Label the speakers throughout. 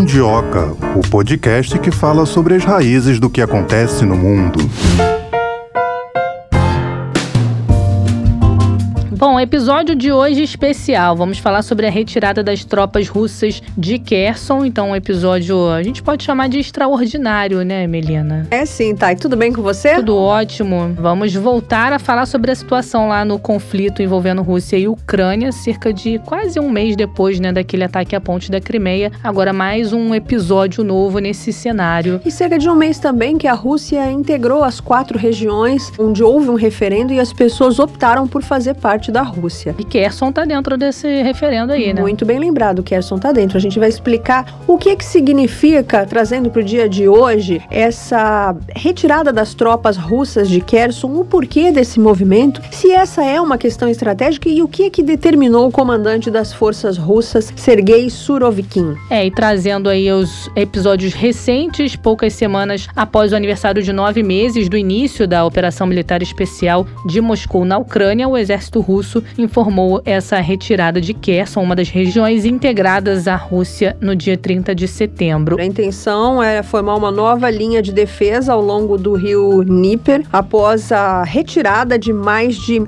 Speaker 1: Mundioca, o podcast que fala sobre as raízes do que acontece no mundo.
Speaker 2: Bom, episódio de hoje especial. Vamos falar sobre a retirada das tropas russas de Kherson. Então, um episódio, a gente pode chamar de extraordinário, né, Melina?
Speaker 3: É sim, Thay. Tudo bem com você?
Speaker 2: Tudo ótimo. Vamos voltar a falar sobre a situação lá no conflito envolvendo Rússia e Ucrânia, cerca de quase um mês depois, né, daquele ataque à ponte da Crimeia. Agora, mais um episódio novo nesse cenário.
Speaker 3: E cerca de um mês também que a Rússia integrou as 4 regiões onde houve um referendo e as pessoas optaram por fazer parte da Rússia.
Speaker 2: E Kherson tá dentro desse referendo aí, né?
Speaker 3: Muito bem lembrado, Kherson tá dentro. A gente vai explicar o que significa, trazendo pro dia de hoje, essa retirada das tropas russas de Kherson, o porquê desse movimento, se essa é uma questão estratégica e o que determinou o comandante das forças russas, Sergei Surovikin.
Speaker 2: E trazendo aí os episódios recentes, poucas semanas após o aniversário de 9 meses do início da operação militar especial de Moscou na Ucrânia, o exército russo informou essa retirada de Kherson, uma das regiões integradas à Rússia, no dia 30 de setembro.
Speaker 3: A intenção é formar uma nova linha de defesa ao longo do rio Dnieper, após a retirada de mais de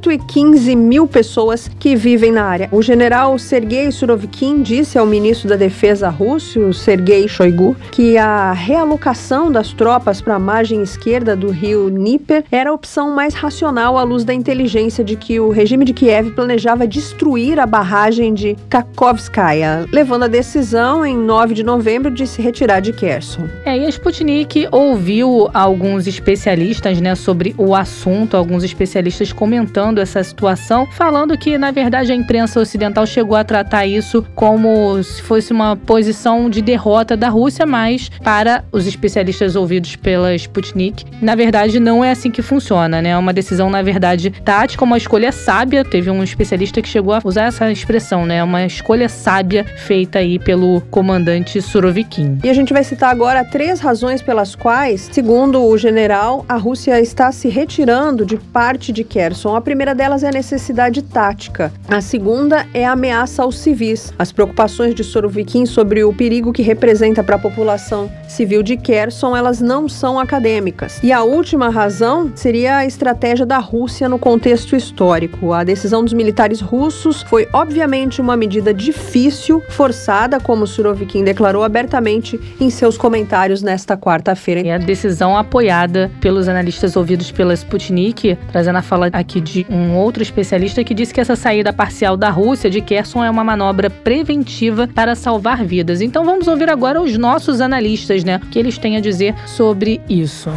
Speaker 3: 115 mil pessoas que vivem na área. O general Sergei Surovikin disse ao ministro da Defesa russo, Sergei Shoigu, que a realocação das tropas para a margem esquerda do rio Dnieper era a opção mais racional à luz da inteligência de que o regime de Kiev planejava destruir a barragem de Kakhovskaya, levando a decisão, em 9 de novembro, de se retirar de Kherson.
Speaker 2: E a Sputnik ouviu alguns especialistas, né, sobre o assunto, alguns especialistas comentando essa situação, falando que, na verdade, a imprensa ocidental chegou a tratar isso como se fosse uma posição de derrota da Rússia, mas, para os especialistas ouvidos pela Sputnik, na verdade, não é assim que funciona, né? É uma decisão, na verdade, tática, uma escolha sábia. Teve um especialista que chegou a usar essa expressão, né? Uma escolha sábia feita aí pelo comandante Surovikin.
Speaker 3: E a gente vai citar agora 3 razões pelas quais, segundo o general, a Rússia está se retirando de parte de Kherson. A primeira delas é a necessidade tática. A segunda é a ameaça aos civis. As preocupações de Surovikin sobre o perigo que representa para a população civil de Kherson, elas não são acadêmicas. E a última razão seria a estratégia da Rússia no contexto histórico. A decisão dos militares russos foi, obviamente, uma medida difícil, forçada, como Surovikin declarou abertamente em seus comentários nesta quarta-feira.
Speaker 2: E a decisão apoiada pelos analistas ouvidos pela Sputnik, trazendo a fala aqui de um outro especialista que disse que essa saída parcial da Rússia de Kherson é uma manobra preventiva para salvar vidas. Então vamos ouvir agora os nossos analistas, né, o que eles têm a dizer sobre isso.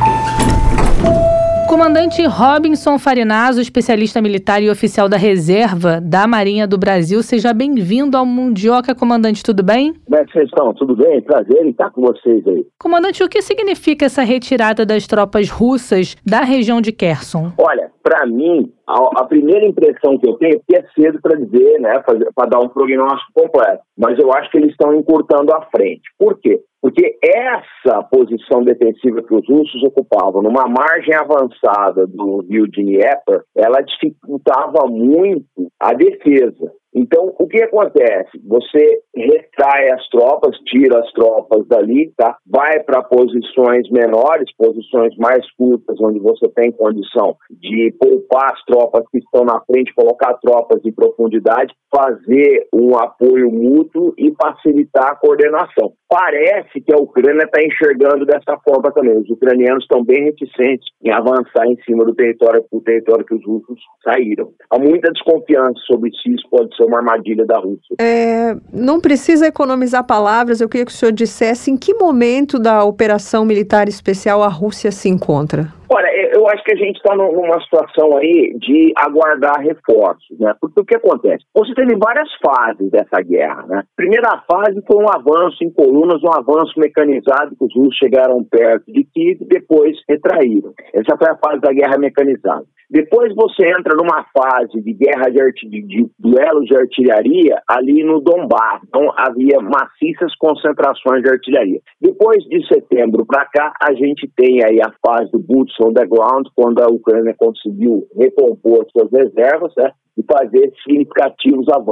Speaker 2: Comandante Robinson Farinazzo, especialista militar e oficial da reserva da Marinha do Brasil. Seja bem-vindo ao Mundioca, comandante, tudo bem?
Speaker 4: Como é que vocês estão? Tudo bem? Prazer em estar com vocês aí.
Speaker 2: Comandante, o que significa essa retirada das tropas russas da região de Kherson?
Speaker 4: Olha, para mim, a primeira impressão que eu tenho, que é cedo para dizer, né, para dar um prognóstico completo, mas eu acho que eles estão encurtando a frente. Por quê? Porque essa posição defensiva que os russos ocupavam numa margem avançada do rio Dnieper, ela dificultava muito a defesa. Então, o que acontece? Você retrai as tropas, tira as tropas dali, tá? Vai para posições menores, posições mais curtas, onde você tem condição de poupar as tropas que estão na frente, colocar tropas de profundidade, fazer um apoio mútuo e facilitar a coordenação. Parece que a Ucrânia está enxergando dessa forma também. Os ucranianos estão bem reticentes em avançar em cima do território que os russos saíram. Há muita desconfiança sobre se isso pode ser uma armadilha da Rússia.
Speaker 3: Não precisa economizar palavras, eu queria que o senhor dissesse em que momento da operação militar especial a Rússia se encontra.
Speaker 4: Olha, eu acho que a gente está numa situação aí de aguardar reforços, né? Porque o que acontece? Você teve várias fases dessa guerra, né? Primeira fase foi um avanço em colunas, um avanço mecanizado, que os russos chegaram perto de Kiev e depois retraíram. Essa foi a fase da guerra mecanizada. Depois você entra numa fase de guerra de duelos de artilharia ali no Donbás. Então havia maciças concentrações de artilharia. Depois de setembro para cá, a gente tem aí a fase do boots on the ground, quando a Ucrânia conseguiu recompor suas reservas, né, e fazer significativos avanços.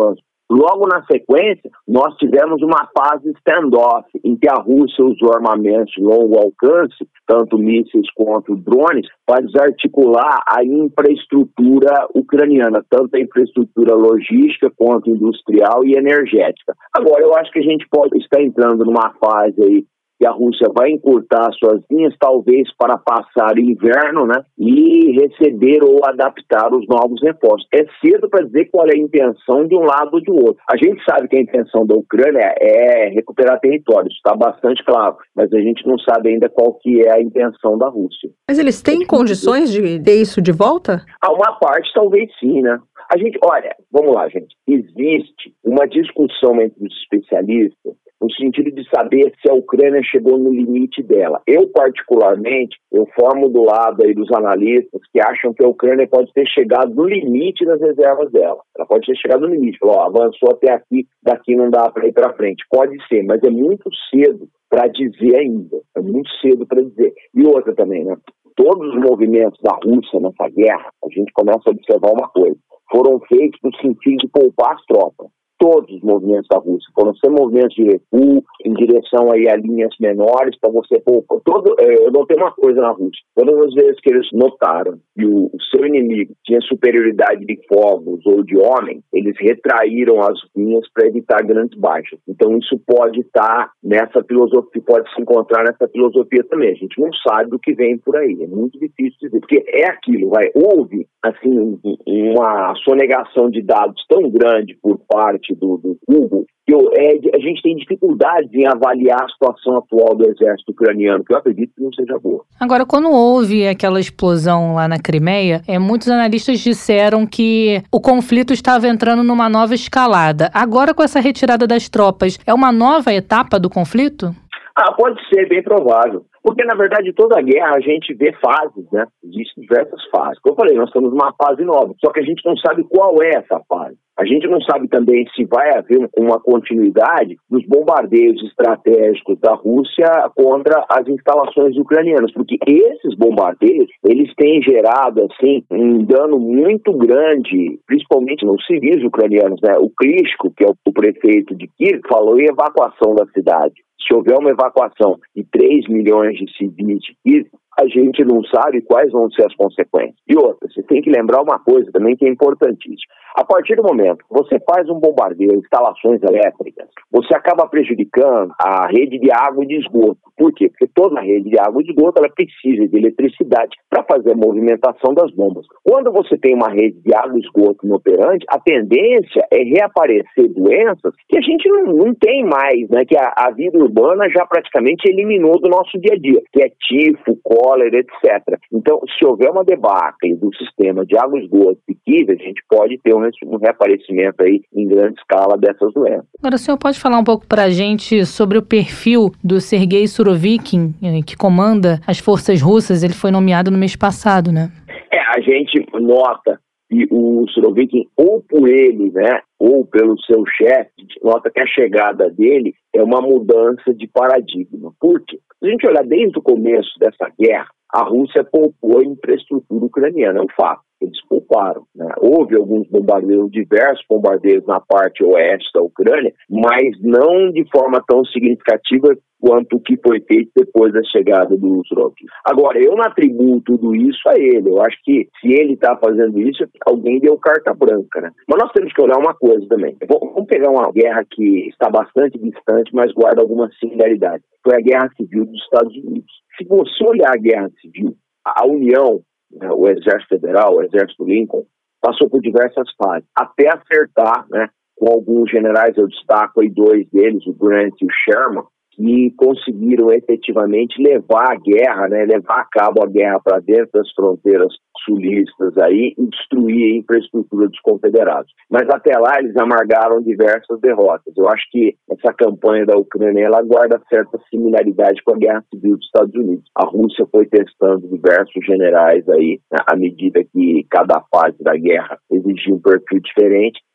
Speaker 4: Logo na sequência, nós tivemos uma fase standoff, em que a Rússia usou armamentos de longo alcance, tanto mísseis quanto drones, para desarticular a infraestrutura ucraniana, tanto a infraestrutura logística quanto industrial e energética. Agora, eu acho que a gente pode estar entrando numa fase aí que a Rússia vai encurtar suas linhas, talvez para passar o inverno, né, e receber ou adaptar os novos reforços. É cedo para dizer qual é a intenção de um lado ou de outro. A gente sabe que a intenção da Ucrânia é recuperar territórios, está bastante claro, mas a gente não sabe ainda qual que é a intenção da Rússia.
Speaker 3: Mas eles têm condições de ter isso de volta?
Speaker 4: Uma parte talvez sim, né? Olha, vamos lá, gente. Existe uma discussão entre os especialistas no sentido de saber se a Ucrânia chegou no limite dela. Eu, particularmente, formo do lado aí dos analistas que acham que a Ucrânia pode ter chegado no limite das reservas dela. Ela pode ter chegado no limite. Falou, avançou até aqui, daqui não dá para ir para frente. Pode ser, mas é muito cedo para dizer ainda. É muito cedo para dizer. E outra também, né? Todos os movimentos da Rússia nessa guerra, a gente começa a observar uma coisa. Foram feitos no sentido de poupar as tropas. Todos os movimentos da Rússia foram ser movimentos de recuo, em direção aí a linhas menores, para você poupar. Eu notei uma coisa na Rússia. Todas as vezes que eles notaram que o seu inimigo tinha superioridade de fogos ou de homem, eles retraíram as linhas para evitar grandes baixas. Então isso pode estar nessa filosofia, pode se encontrar nessa filosofia também. A gente não sabe do que vem por aí. É muito difícil dizer, porque é aquilo, houve assim, uma sonegação de dados tão grande por parte do Google, que a gente tem dificuldade em avaliar a situação atual do exército ucraniano, que eu acredito que não seja boa.
Speaker 2: Agora, quando houve aquela explosão lá na Crimeia, muitos analistas disseram que o conflito estava entrando numa nova escalada. Agora, com essa retirada das tropas, é uma nova etapa do conflito?
Speaker 4: Pode ser, bem provável. Porque, na verdade, toda guerra a gente vê fases, né? Existem diversas fases. Como eu falei, nós estamos numa fase nova, só que a gente não sabe qual é essa fase. A gente não sabe também se vai haver uma continuidade dos bombardeios estratégicos da Rússia contra as instalações ucranianas, porque esses bombardeios, eles têm gerado, assim, um dano muito grande, principalmente nos civis ucranianos, né? O Klitschko, que é o prefeito de Kiev, falou em evacuação da cidade. Se houver uma evacuação de 3 milhões de civis de Kiev, a gente não sabe quais vão ser as consequências. E outra, você tem que lembrar uma coisa também que é importantíssima. A partir do momento que você faz um bombardeio, instalações elétricas, você acaba prejudicando a rede de água e de esgoto. Por quê? Porque toda a rede de água e de esgoto ela precisa de eletricidade para fazer a movimentação das bombas. Quando você tem uma rede de água e esgoto inoperante, a tendência é reaparecer doenças que a gente não tem mais, né? Que a vida urbana já praticamente eliminou do nosso dia a dia, que é tifo, cólera, etc. Então, se houver uma debacle do sistema de água e esgoto de Kiev, a gente pode ter um reaparecimento aí em grande escala dessas doenças.
Speaker 2: Agora, o senhor pode falar um pouco para a gente sobre o perfil do Sergei Surovikin, que comanda as forças russas? Ele foi nomeado no mês passado, né?
Speaker 4: A gente nota que o Surovikin, ou por ele, né, ou pelo seu chefe, nota que a chegada dele é uma mudança de paradigma. Por quê? Se a gente olhar desde o começo dessa guerra, a Rússia poupou a infraestrutura ucraniana, é um fato. Eles pouparam, né? Houve alguns bombardeios, diversos bombardeios na parte oeste da Ucrânia, mas não de forma tão significativa quanto o que foi feito depois da chegada do Surovikin. Agora, eu não atribuo tudo isso a ele. Eu acho que se ele está fazendo isso, alguém deu carta branca, né? Mas nós temos que olhar uma coisa também. Vamos pegar uma guerra que está bastante distante, mas guarda alguma similaridade. Foi a Guerra Civil dos Estados Unidos. Se você olhar a Guerra Civil, a União, o Exército Federal, o Exército Lincoln, passou por diversas fases, até acertar, né, com alguns generais, eu destaco aí 2 deles, o Grant e o Sherman, que conseguiram efetivamente levar a guerra, né, levar a cabo a guerra para dentro das fronteiras sulistas aí e destruir a infraestrutura dos confederados. Mas até lá eles amargaram diversas derrotas. Eu acho que essa campanha da Ucrânia ela guarda certa similaridade com a Guerra Civil dos Estados Unidos. A Rússia foi testando diversos generais aí, né, à medida que cada fase da guerra exigia um perfil diferente.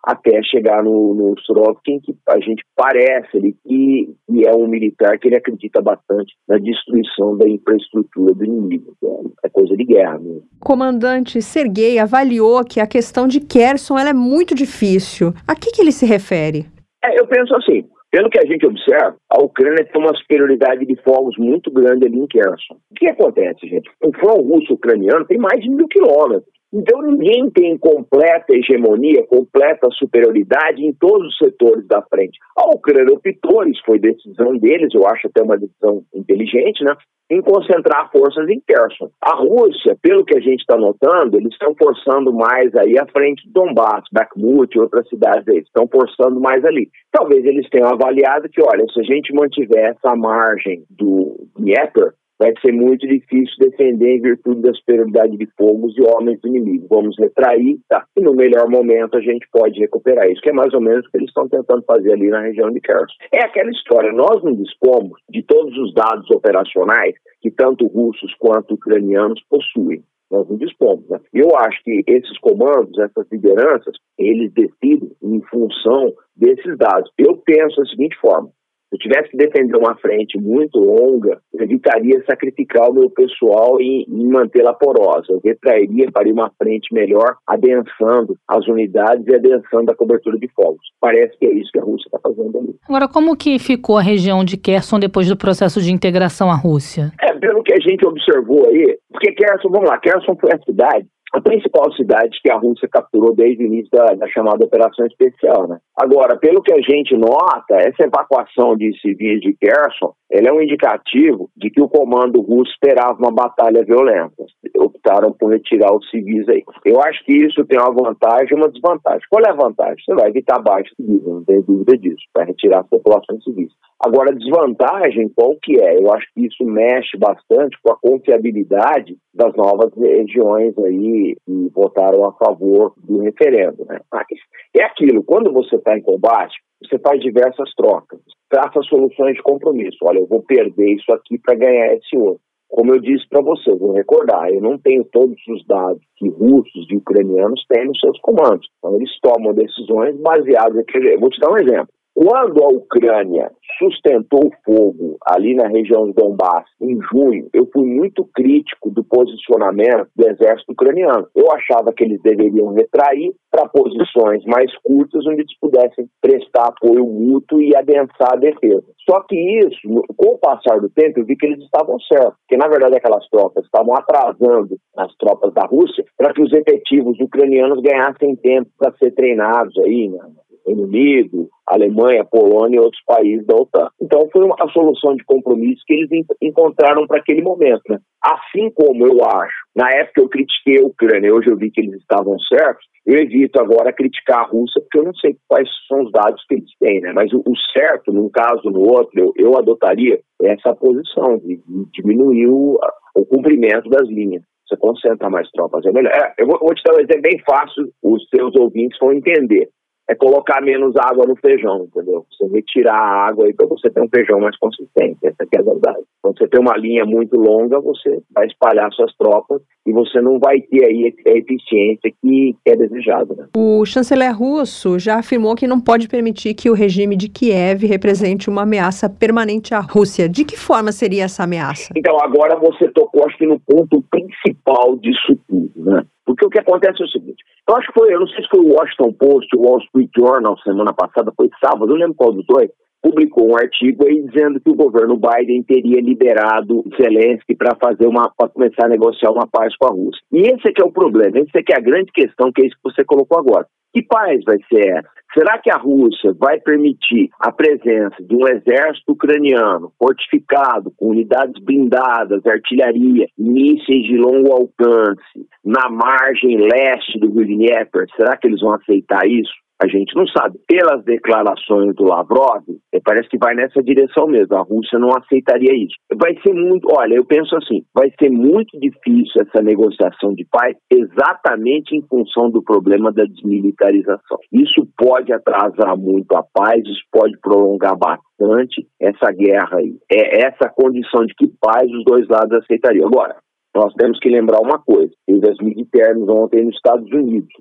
Speaker 4: até chegar no Surovikin, que a gente parece ali que é um militar que ele acredita bastante na destruição da infraestrutura do inimigo. É coisa de guerra mesmo.
Speaker 3: O comandante Sergei avaliou que a questão de Kherson ela é muito difícil. A que ele se refere?
Speaker 4: Eu penso assim, pelo que a gente observa, a Ucrânia tem uma superioridade de fogos muito grande ali em Kherson. O que acontece, gente? O front russo-ucraniano tem mais de 1.000 quilômetros. Então ninguém tem completa hegemonia, completa superioridade em todos os setores da frente. A Ucrânia optou, isso foi decisão deles, eu acho até uma decisão inteligente, né? Em concentrar forças em Kherson. A Rússia, pelo que a gente está notando, eles estão forçando mais aí à frente do Donbass, Bakhmut e outras cidades aí, estão forçando mais ali. Talvez eles tenham avaliado que, olha, se a gente mantiver essa margem do Dnieper, vai ser muito difícil defender em virtude da superioridade de fogos e homens do inimigo. Vamos retrair, tá? E no melhor momento a gente pode recuperar isso, que é mais ou menos o que eles estão tentando fazer ali na região de Kherson. É aquela história, nós não dispomos de todos os dados operacionais que tanto russos quanto ucranianos possuem. Nós não dispomos, né? Eu acho que esses comandos, essas lideranças, eles decidem em função desses dados. Eu penso da seguinte forma: se eu tivesse que defender uma frente muito longa, eu evitaria sacrificar o meu pessoal e mantê-la porosa. Eu retrairia, faria uma frente melhor, adensando as unidades e adensando a cobertura de fogos. Parece que é isso que a Rússia está fazendo ali.
Speaker 2: Agora, como que ficou a região de Kherson depois do processo de integração à Rússia?
Speaker 4: Pelo que a gente observou aí, porque Kherson, vamos lá, Kherson foi a principal cidade que a Rússia capturou desde o início da chamada Operação Especial, né? Agora, pelo que a gente nota, essa evacuação de civis de Kherson, ela é um indicativo de que o comando russo esperava uma batalha violenta. Optaram por retirar os civis aí. Eu acho que isso tem uma vantagem e uma desvantagem. Qual é a vantagem? Você vai evitar baixas civis, não tem dúvida disso, vai retirar as populações civis. Agora, a desvantagem, qual que é? Eu acho que isso mexe bastante com a confiabilidade das novas regiões aí que votaram a favor do referendo, né? Mas é aquilo, quando você está em combate, você faz diversas trocas, traça soluções de compromisso. Olha, eu vou perder isso aqui para ganhar esse outro. Como eu disse para você, vou recordar, eu não tenho todos os dados que russos e ucranianos têm nos seus comandos. Então, eles tomam decisões baseadas em... Vou te dar um exemplo. Quando a Ucrânia sustentou o fogo ali na região de Donbass em junho, eu fui muito crítico do posicionamento do exército ucraniano. Eu achava que eles deveriam retrair para posições mais curtas, onde eles pudessem prestar apoio mútuo e adensar a defesa. Só que isso, com o passar do tempo, eu vi que eles estavam certos, porque na verdade aquelas tropas estavam atrasando as tropas da Rússia para que os efetivos ucranianos ganhassem tempo para ser treinados aí, né? Reino Unido, Alemanha, Polônia e outros países da OTAN. Então foi uma solução de compromisso que eles encontraram para aquele momento, né? Assim como eu acho, na época eu critiquei a Ucrânia, hoje eu vi que eles estavam certos, eu evito agora criticar a Rússia, porque eu não sei quais são os dados que eles têm, né? Mas o certo, num caso ou no outro, eu adotaria essa posição de diminuir o cumprimento das linhas. Você concentra mais tropas, é melhor. Eu vou te dar um exemplo bem fácil, os seus ouvintes vão entender. É colocar menos água no feijão, entendeu? Você retirar a água aí para você ter um feijão mais consistente, essa aqui é a verdade. Quando você tem uma linha muito longa, você vai espalhar suas tropas e você não vai ter aí a eficiência que é desejada, né?
Speaker 3: O chanceler russo já afirmou que não pode permitir que o regime de Kiev represente uma ameaça permanente à Rússia. De que forma seria essa ameaça?
Speaker 4: Então, agora você tocou, acho que no ponto principal disso tudo, né? Porque o que acontece é o seguinte, eu não sei se foi o Washington Post, o Wall Street Journal, semana passada, foi sábado, eu lembro qual dos dois, publicou um artigo aí dizendo que o governo Biden teria liberado Zelensky para começar a negociar uma paz com a Rússia. E esse é que é o problema, esse é que é a grande questão, que é isso que você colocou agora. Que paz vai ser essa? Será que a Rússia vai permitir a presença de um exército ucraniano fortificado, com unidades blindadas, artilharia, mísseis de longo alcance, na margem leste do Rio Dnieper? Será que eles vão aceitar isso? A gente não sabe. Pelas declarações do Lavrov, parece que vai nessa direção mesmo. A Rússia não aceitaria isso. Eu penso assim, vai ser muito difícil essa negociação de paz exatamente em função do problema da desmilitarização. Isso pode atrasar muito a paz, isso pode prolongar bastante essa guerra aí. É essa condição de que paz os dois lados aceitariam. Agora, nós temos que lembrar uma coisa. Teve as midterms ontem nos Estados Unidos, né?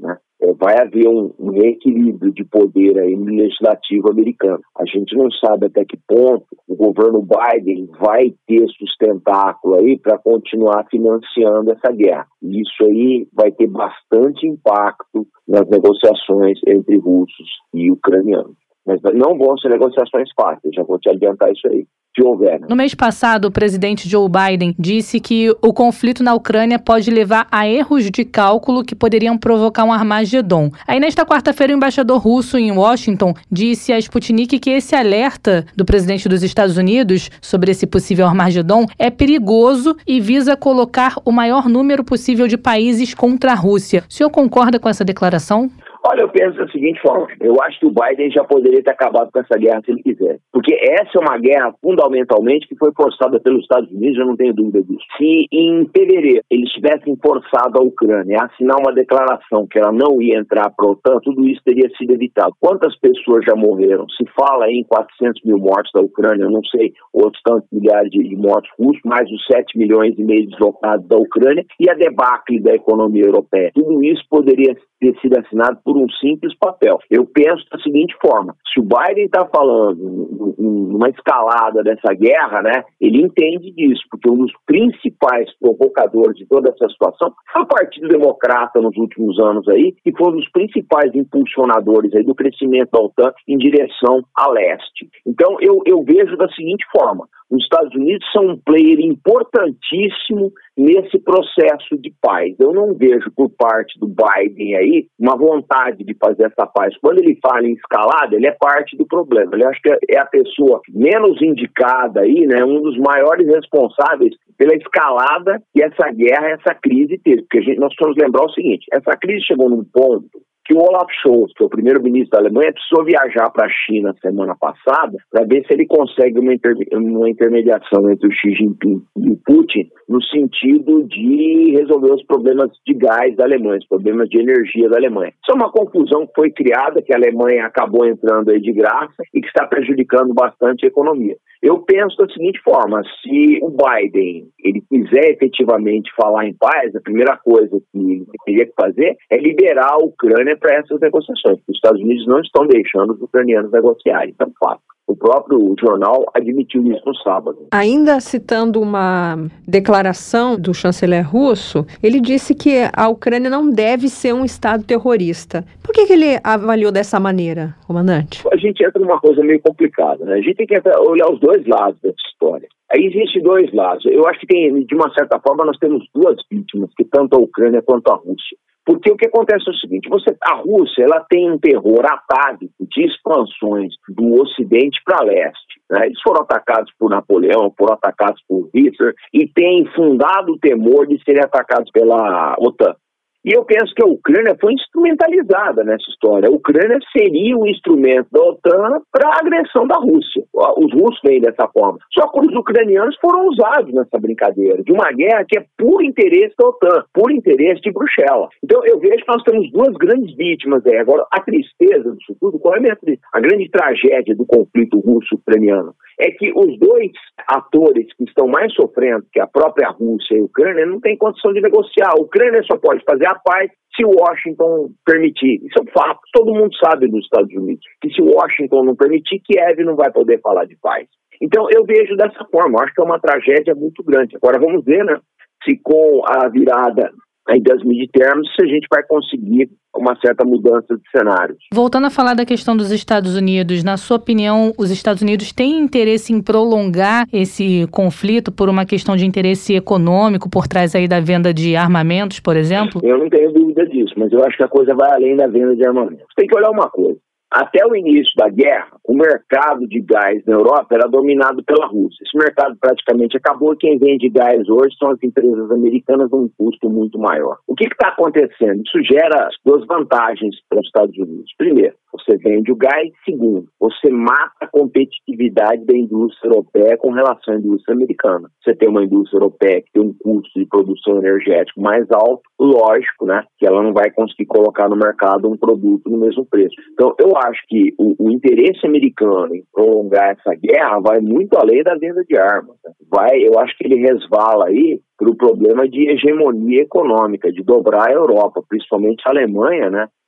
Speaker 4: vai haver um reequilíbrio de poder aí no legislativo americano. A gente não sabe até que ponto o governo Biden vai ter sustentáculo aí para continuar financiando essa guerra. E isso aí vai ter bastante impacto nas negociações entre russos e ucranianos. Mas não vão ser negociações fáceis, já vou te adiantar isso aí.
Speaker 2: No mês passado, o presidente Joe Biden disse que o conflito na Ucrânia pode levar a erros de cálculo que poderiam provocar um Armagedon. Aí, nesta quarta-feira, o embaixador russo em Washington disse à Sputnik que esse alerta do presidente dos Estados Unidos sobre esse possível Armagedon é perigoso e visa colocar o maior número possível de países contra a Rússia. O senhor concorda com essa declaração?
Speaker 4: Olha, eu penso da seguinte forma, eu acho que o Biden já poderia ter acabado com essa guerra se ele quiser. Porque essa é uma guerra, fundamentalmente, que foi forçada pelos Estados Unidos, eu não tenho dúvida disso. Se em fevereiro eles tivessem forçado a Ucrânia a assinar uma declaração que ela não ia entrar para a OTAN, tudo isso teria sido evitado. Quantas pessoas já morreram? Se fala em 400 mil mortos da Ucrânia, eu não sei, outros tantos milhares de mortos russos, mais os 7 milhões e meio deslocados da Ucrânia e a debacle da economia europeia. Tudo isso poderia ter sido assinado por um simples papel. Eu penso da seguinte forma, se o Biden está falando numa escalada dessa guerra, né, ele entende disso, porque um dos principais provocadores de toda essa situação foi o Partido Democrata nos últimos anos aí, que foi um dos principais impulsionadores aí do crescimento da OTAN em direção a leste. Então eu vejo da seguinte forma, os Estados Unidos são um player importantíssimo nesse processo de paz. Eu não vejo por parte do Biden aí uma vontade de fazer essa paz. Quando ele fala em escalada, ele é parte do problema. Eu acho que é a pessoa menos indicada aí, né, um dos maiores responsáveis pela escalada que essa guerra, essa crise teve. Porque nós precisamos lembrar o seguinte, essa crise chegou num ponto que o Olaf Scholz, que é o primeiro-ministro da Alemanha, precisou viajar para a China semana passada para ver se ele consegue uma intermediação entre o Xi Jinping e o Putin no sentido de resolver os problemas de gás da Alemanha, os problemas de energia da Alemanha. Isso é uma confusão que foi criada, que a Alemanha acabou entrando aí de graça e que está prejudicando bastante a economia. Eu penso da seguinte forma, se o Biden ele quiser efetivamente falar em paz, a primeira coisa que ele teria que fazer é liberar a Ucrânia para essas negociações. Os Estados Unidos não estão deixando os ucranianos negociarem, então fato. O próprio jornal admitiu isso no sábado.
Speaker 3: Ainda citando uma declaração do chanceler russo, ele disse que a Ucrânia não deve ser um Estado terrorista. Por que ele avaliou dessa maneira, comandante?
Speaker 4: A gente entra numa coisa meio complicada, né? A gente tem que olhar os dois lados dessa história. Aí existem dois lados. Eu acho que de uma certa forma, nós temos duas vítimas, que tanto a Ucrânia quanto a Rússia. Porque o que acontece é o seguinte, a Rússia ela tem um terror atávico de expansões do Ocidente para leste. Né? Eles foram atacados por Napoleão, foram atacados por Hitler e têm fundado o temor de serem atacados pela OTAN. E eu penso que a Ucrânia foi instrumentalizada nessa história. A Ucrânia seria o instrumento da OTAN para a agressão da Rússia. Os russos veem dessa forma. Só que os ucranianos foram usados nessa brincadeira de uma guerra que é por interesse da OTAN, por interesse de Bruxelas. Então eu vejo que nós temos duas grandes vítimas aí. Agora, a tristeza disso tudo, qual é a grande tragédia do conflito russo-ucraniano? É que os dois atores que estão mais sofrendo, que é a própria Rússia e a Ucrânia, não têm condição de negociar. A Ucrânia só pode fazer a paz se Washington permitir. Isso é um fato. Todo mundo sabe nos Estados Unidos que se Washington não permitir, Kiev não vai poder falar de paz. Então eu vejo dessa forma. Eu acho que é uma tragédia muito grande. Agora vamos ver, né, se com a virada aí das midterms, se a gente vai conseguir uma certa mudança de cenários.
Speaker 2: Voltando a falar da questão dos Estados Unidos, na sua opinião, os Estados Unidos têm interesse em prolongar esse conflito por uma questão de interesse econômico, por trás aí da venda de armamentos, por exemplo?
Speaker 4: Eu não tenho dúvida disso, mas eu acho que a coisa vai além da venda de armamentos. Tem que olhar uma coisa. Até o início da guerra, o mercado de gás na Europa era dominado pela Rússia. Esse mercado praticamente acabou. Quem vende gás hoje são as empresas americanas a um custo muito maior. O que está acontecendo? Isso gera duas vantagens para os Estados Unidos. Primeiro, você vende o gás. Segundo, você mata a competitividade da indústria europeia com relação à indústria americana. Você tem uma indústria europeia que tem um custo de produção energética mais alto, lógico, né, que ela não vai conseguir colocar no mercado um produto no mesmo preço. Então, eu acho que o interesse americano em prolongar essa guerra vai muito além da venda de armas. Né? Eu acho que ele resvala aí para o problema de hegemonia econômica, de dobrar a Europa, principalmente a Alemanha, né?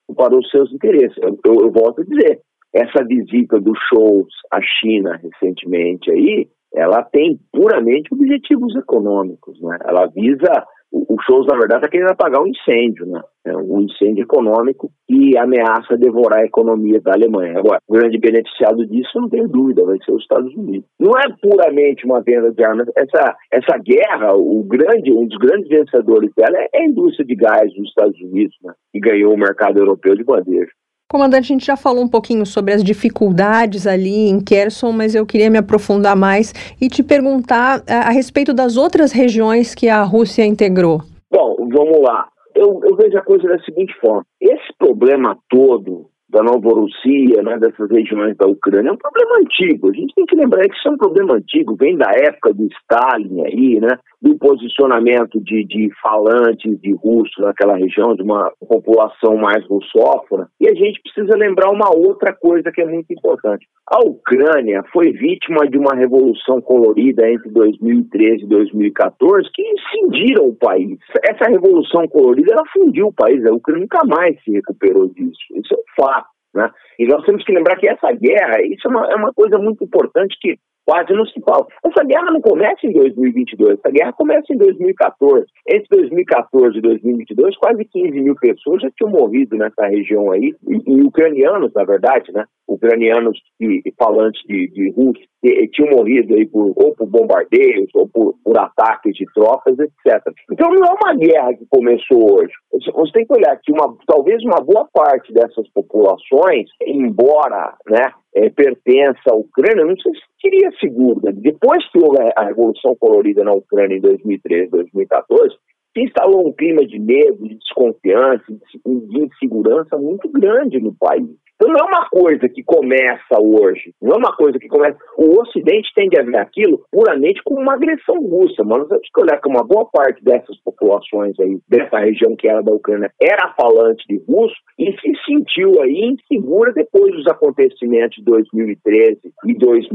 Speaker 4: para os seus interesses. Eu volto a dizer, essa visita do Scholz à China recentemente aí, ela tem puramente objetivos econômicos, né? Ela visa... O Scholz, na verdade, está querendo apagar um incêndio, né? Um incêndio econômico que ameaça devorar a economia da Alemanha. Agora, o grande beneficiado disso, não tenho dúvida, vai ser os Estados Unidos. Não é puramente uma venda de armas. Essa guerra, um dos grandes vencedores dela é a indústria de gás dos Estados Unidos, né? Que ganhou o mercado europeu de bandeja.
Speaker 3: Comandante, a gente já falou um pouquinho sobre as dificuldades ali em Kherson, mas eu queria me aprofundar mais e te perguntar a respeito das outras regiões que a Rússia integrou.
Speaker 4: Bom, vamos lá. Eu vejo a coisa da seguinte forma. Esse problema todo da Novorossia, né, dessas regiões da Ucrânia, é um problema antigo. A gente tem que lembrar que isso é um problema antigo, vem da época do Stalin aí, né, do posicionamento de falantes de russo naquela região, de uma população mais russófona. E a gente precisa lembrar uma outra coisa que é muito importante. A Ucrânia foi vítima de uma revolução colorida entre 2013 e 2014 que cindiram o país. Essa revolução colorida, ela fundiu o país. A Ucrânia nunca mais se recuperou disso. Isso é um fato, né? E nós temos que lembrar que essa guerra, isso é uma coisa muito importante que quase não se fala. Essa guerra não começa em 2022, essa guerra começa em 2014. Entre 2014 e 2022, quase 15 mil pessoas já tinham morrido nessa região aí, e ucranianos, na verdade, né? Ucranianos falantes de russo tinham morrido aí ou por bombardeios, ou por ataques de tropas, etc. Então não é uma guerra que começou hoje. Você tem que olhar que talvez uma boa parte dessas populações, embora, né, pertença à Ucrânia, não se sentiria segura. Depois que houve a Revolução Colorida na Ucrânia em 2013, 2014, se instalou um clima de medo, de desconfiança, de insegurança muito grande no país. Então não é uma coisa que começa hoje, não é uma coisa que começa... O Ocidente tende a ver aquilo puramente como uma agressão russa, mas nós temos que olhar que uma boa parte dessas populações aí, dessa região que era da Ucrânia, era falante de russo e se sentiu aí insegura depois dos acontecimentos de 2013 e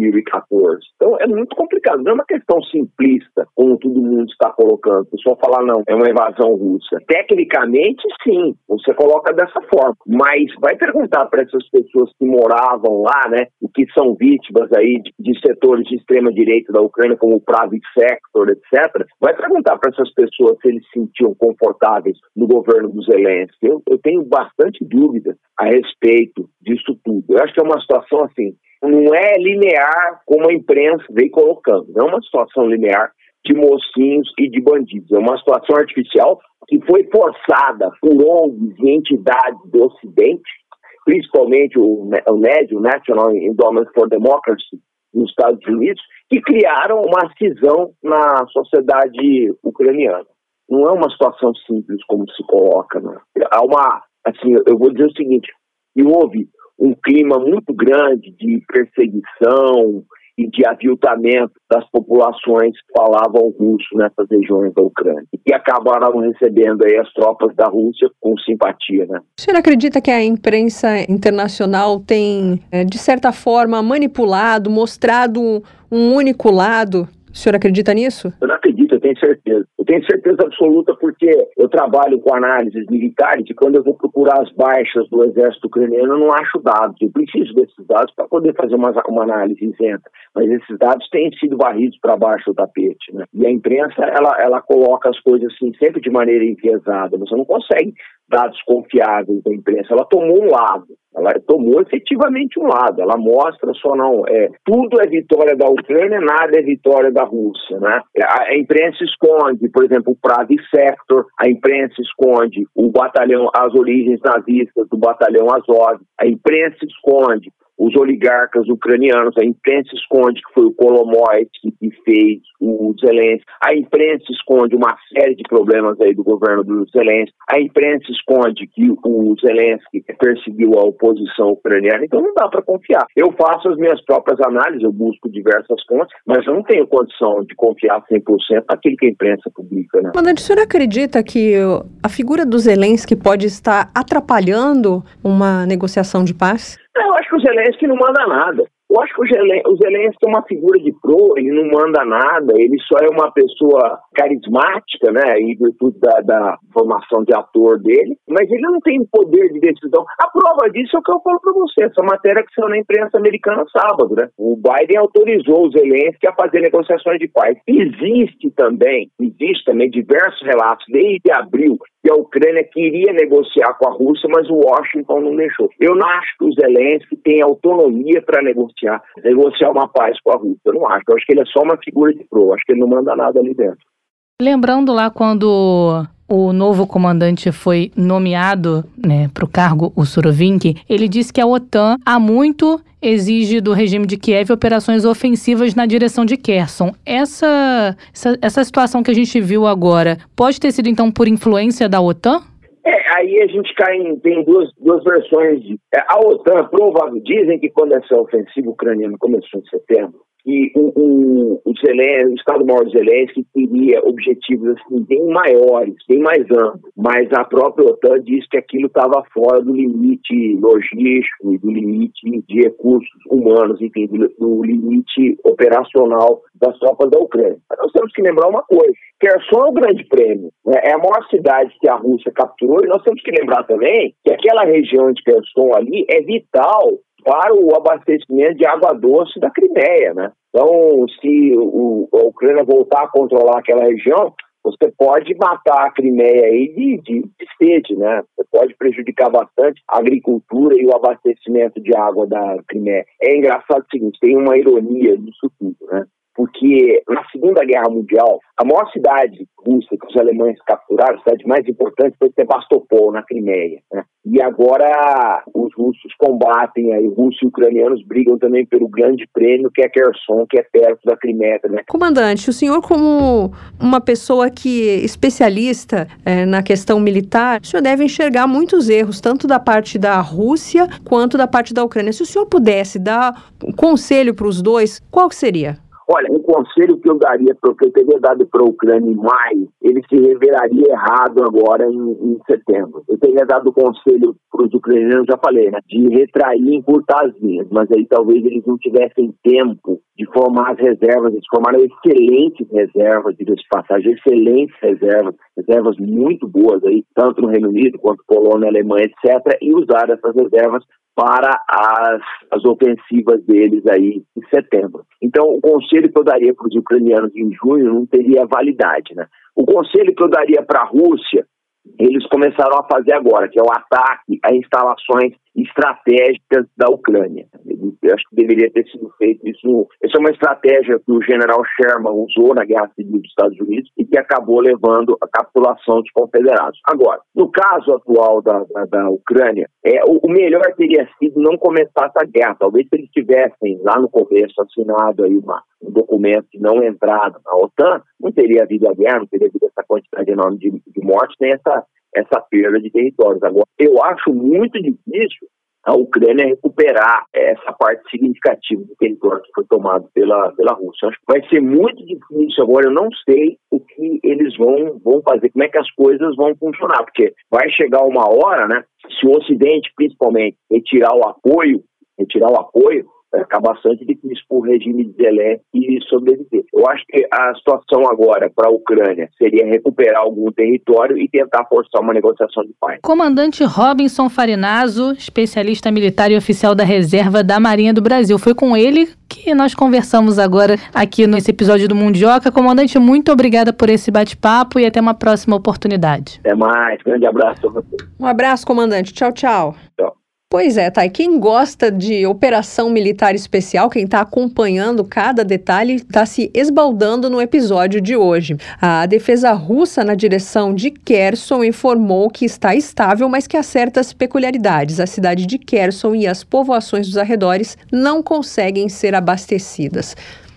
Speaker 4: 2014. Então é muito complicado, não é uma questão simplista, como todo mundo está colocando. O pessoal fala, não, é uma invasão russa. Tecnicamente, sim, você coloca dessa forma, mas vai perguntar para essas pessoas que moravam lá, né, e que são vítimas aí de setores de extrema-direita da Ucrânia, como o Pravý Sector, etc., vai perguntar para essas pessoas se eles se sentiam confortáveis no governo do Zelensky. Eu tenho bastante dúvida a respeito disso tudo. Eu acho que é uma situação assim, não é linear como a imprensa vem colocando, não é uma situação linear de mocinhos e de bandidos. É uma situação artificial que foi forçada por ONGs e entidades do Ocidente, principalmente o NED, o National Endowment for Democracy, nos Estados Unidos, que criaram uma cisão na sociedade ucraniana. Não é uma situação simples como se coloca, né? Há eu vou dizer o seguinte, que houve um clima muito grande de perseguição e de aviltamento das populações que falavam russo nessas regiões da Ucrânia, e que acabaram recebendo aí as tropas da Rússia com simpatia, né?
Speaker 3: O senhor acredita que a imprensa internacional tem, de certa forma, manipulado, mostrado um único lado? O senhor acredita nisso?
Speaker 4: Eu não acredito, eu tenho certeza. Eu tenho certeza absoluta porque eu trabalho com análises militares e quando eu vou procurar as baixas do exército ucraniano, eu não acho dados. Eu preciso desses dados para poder fazer uma análise isenta. Mas esses dados têm sido varridos para baixo do tapete, né? E a imprensa, ela coloca as coisas assim, sempre de maneira enviesada. Você não consegue dados confiáveis da imprensa. Ela tomou um lado. Ela tomou efetivamente um lado. Ela mostra só não... tudo é vitória da Ucrânia, nada é vitória da Rússia, né? A imprensa esconde, por exemplo, o Pravý Sector, a imprensa esconde o batalhão, as origens nazistas do batalhão Azov, a imprensa esconde os oligarcas ucranianos, a imprensa esconde que foi o Kolomoisky que fez o Zelensky, a imprensa esconde uma série de problemas aí do governo do Zelensky, a imprensa esconde que o Zelensky perseguiu a oposição ucraniana, então não dá para confiar. Eu faço as minhas próprias análises, eu busco diversas fontes, mas eu não tenho condição de confiar 100% naquilo que a imprensa publica, né?
Speaker 3: Comandante, o senhor acredita que a figura do Zelensky pode estar atrapalhando uma negociação de paz?
Speaker 4: Eu acho que o Zelensky não manda nada. Eu acho que o Zelensky é uma figura de proa, ele não manda nada, ele só é uma pessoa carismática, né, em virtude da formação de ator dele, mas ele não tem poder de decisão. A prova disso é o que eu falo para você, essa matéria que saiu na imprensa americana sábado, né? O Biden autorizou o Zelensky a fazer negociações de paz. Existe também diversos relatos, desde abril, que a Ucrânia queria negociar com a Rússia, mas o Washington não deixou. Eu não acho que o Zelensky tem autonomia para negociar uma paz com a Rússia. Eu não acho. Eu acho que ele é só uma figura de proa. Acho que ele não manda nada ali dentro.
Speaker 2: Lembrando lá quando o novo comandante foi nomeado, né, para o cargo, o Surovikin, ele disse que a OTAN há muito exige do regime de Kiev operações ofensivas na direção de Kherson. Essa situação que a gente viu agora pode ter sido, então, por influência da OTAN?
Speaker 4: Aí a gente tem duas versões. A OTAN dizem que quando essa ofensiva ucraniana começou em setembro, que o Estado-Maior Zelensky queria objetivos assim, bem maiores, bem mais amplos, mas a própria OTAN disse que aquilo estava fora do limite logístico e do limite de recursos humanos, enfim, do limite operacional das tropas da Ucrânia. Mas nós temos que lembrar uma coisa, Kherson é o grande prêmio, né? É a maior cidade que a Rússia capturou, e nós temos que lembrar também que aquela região de Kherson ali é vital para o abastecimento de água doce da Crimeia, né? Então, se a Ucrânia voltar a controlar aquela região, você pode matar a Crimeia aí de sede, né? Você pode prejudicar bastante a agricultura e o abastecimento de água da Crimeia. É engraçado o seguinte, tem uma ironia nisso tudo, né? Porque na Segunda Guerra Mundial, a maior cidade russa que os alemães capturaram, a cidade mais importante foi Sebastopol, na Crimeia, né? E agora os russos combatem, aí russos e ucranianos brigam também pelo grande prêmio que é Kherson, que é perto da Crimeia, né?
Speaker 3: Comandante, o senhor como uma pessoa que é especialista na questão militar, o senhor deve enxergar muitos erros, tanto da parte da Rússia quanto da parte da Ucrânia. Se o senhor pudesse dar um conselho para os dois, qual seria?
Speaker 4: Olha, um conselho que eu daria, que eu teria dado para a Ucrânia em maio, ele se revelaria errado agora em setembro. Eu teria dado o conselho para os ucranianos, já falei, né, de retrair e encurtar as linhas, mas aí talvez eles não tivessem tempo de formar as reservas. Eles formaram excelentes reservas, de passagem, excelentes reservas muito boas aí, tanto no Reino Unido quanto Polônia, Alemanha, etc., e usaram essas reservas para as ofensivas deles aí em setembro. Então, o conselho que eu daria para os ucranianos em junho não teria validade, né? O conselho que eu daria para a Rússia, eles começaram a fazer agora, que é o ataque a instalações estratégicas da Ucrânia. Eu acho que deveria ter sido feito isso. Essa é uma estratégia que o general Sherman usou na Guerra Civil dos Estados Unidos e que acabou levando à capitulação dos confederados. Agora, no caso atual da Ucrânia, o melhor teria sido não começar essa guerra. Talvez se eles tivessem lá no começo assinado aí um documento de não entrada na OTAN, não teria havido a guerra, não teria havido essa quantidade enorme de mortes, nem essa perda de territórios. Agora, eu acho muito difícil a Ucrânia recuperar essa parte significativa do território que foi tomado pela Rússia. Acho que vai ser muito difícil agora. Eu não sei o que eles vão fazer, como é que as coisas vão funcionar, porque vai chegar uma hora, né, se o Ocidente, principalmente, retirar o apoio, vai ficar bastante difícil para o regime de Zelensky sobreviver. Eu acho que a situação agora para a Ucrânia seria recuperar algum território e tentar forçar uma negociação de paz.
Speaker 2: Comandante Robinson Farinazzo, especialista militar e oficial da Reserva da Marinha do Brasil. Foi com ele que nós conversamos agora aqui nesse episódio do Mundioca. Comandante, muito obrigada por esse bate-papo e até uma próxima oportunidade.
Speaker 4: Até mais. Grande abraço a você.
Speaker 3: Um abraço, comandante. Tchau, tchau.
Speaker 4: Tchau.
Speaker 3: Pois é, Thay, quem gosta de operação militar especial, quem está acompanhando cada detalhe, está se esbaldando no episódio de hoje. A defesa russa, na direção de Kherson, informou que está estável, mas que há certas peculiaridades. A cidade de Kherson e as povoações dos arredores não conseguem ser abastecidas.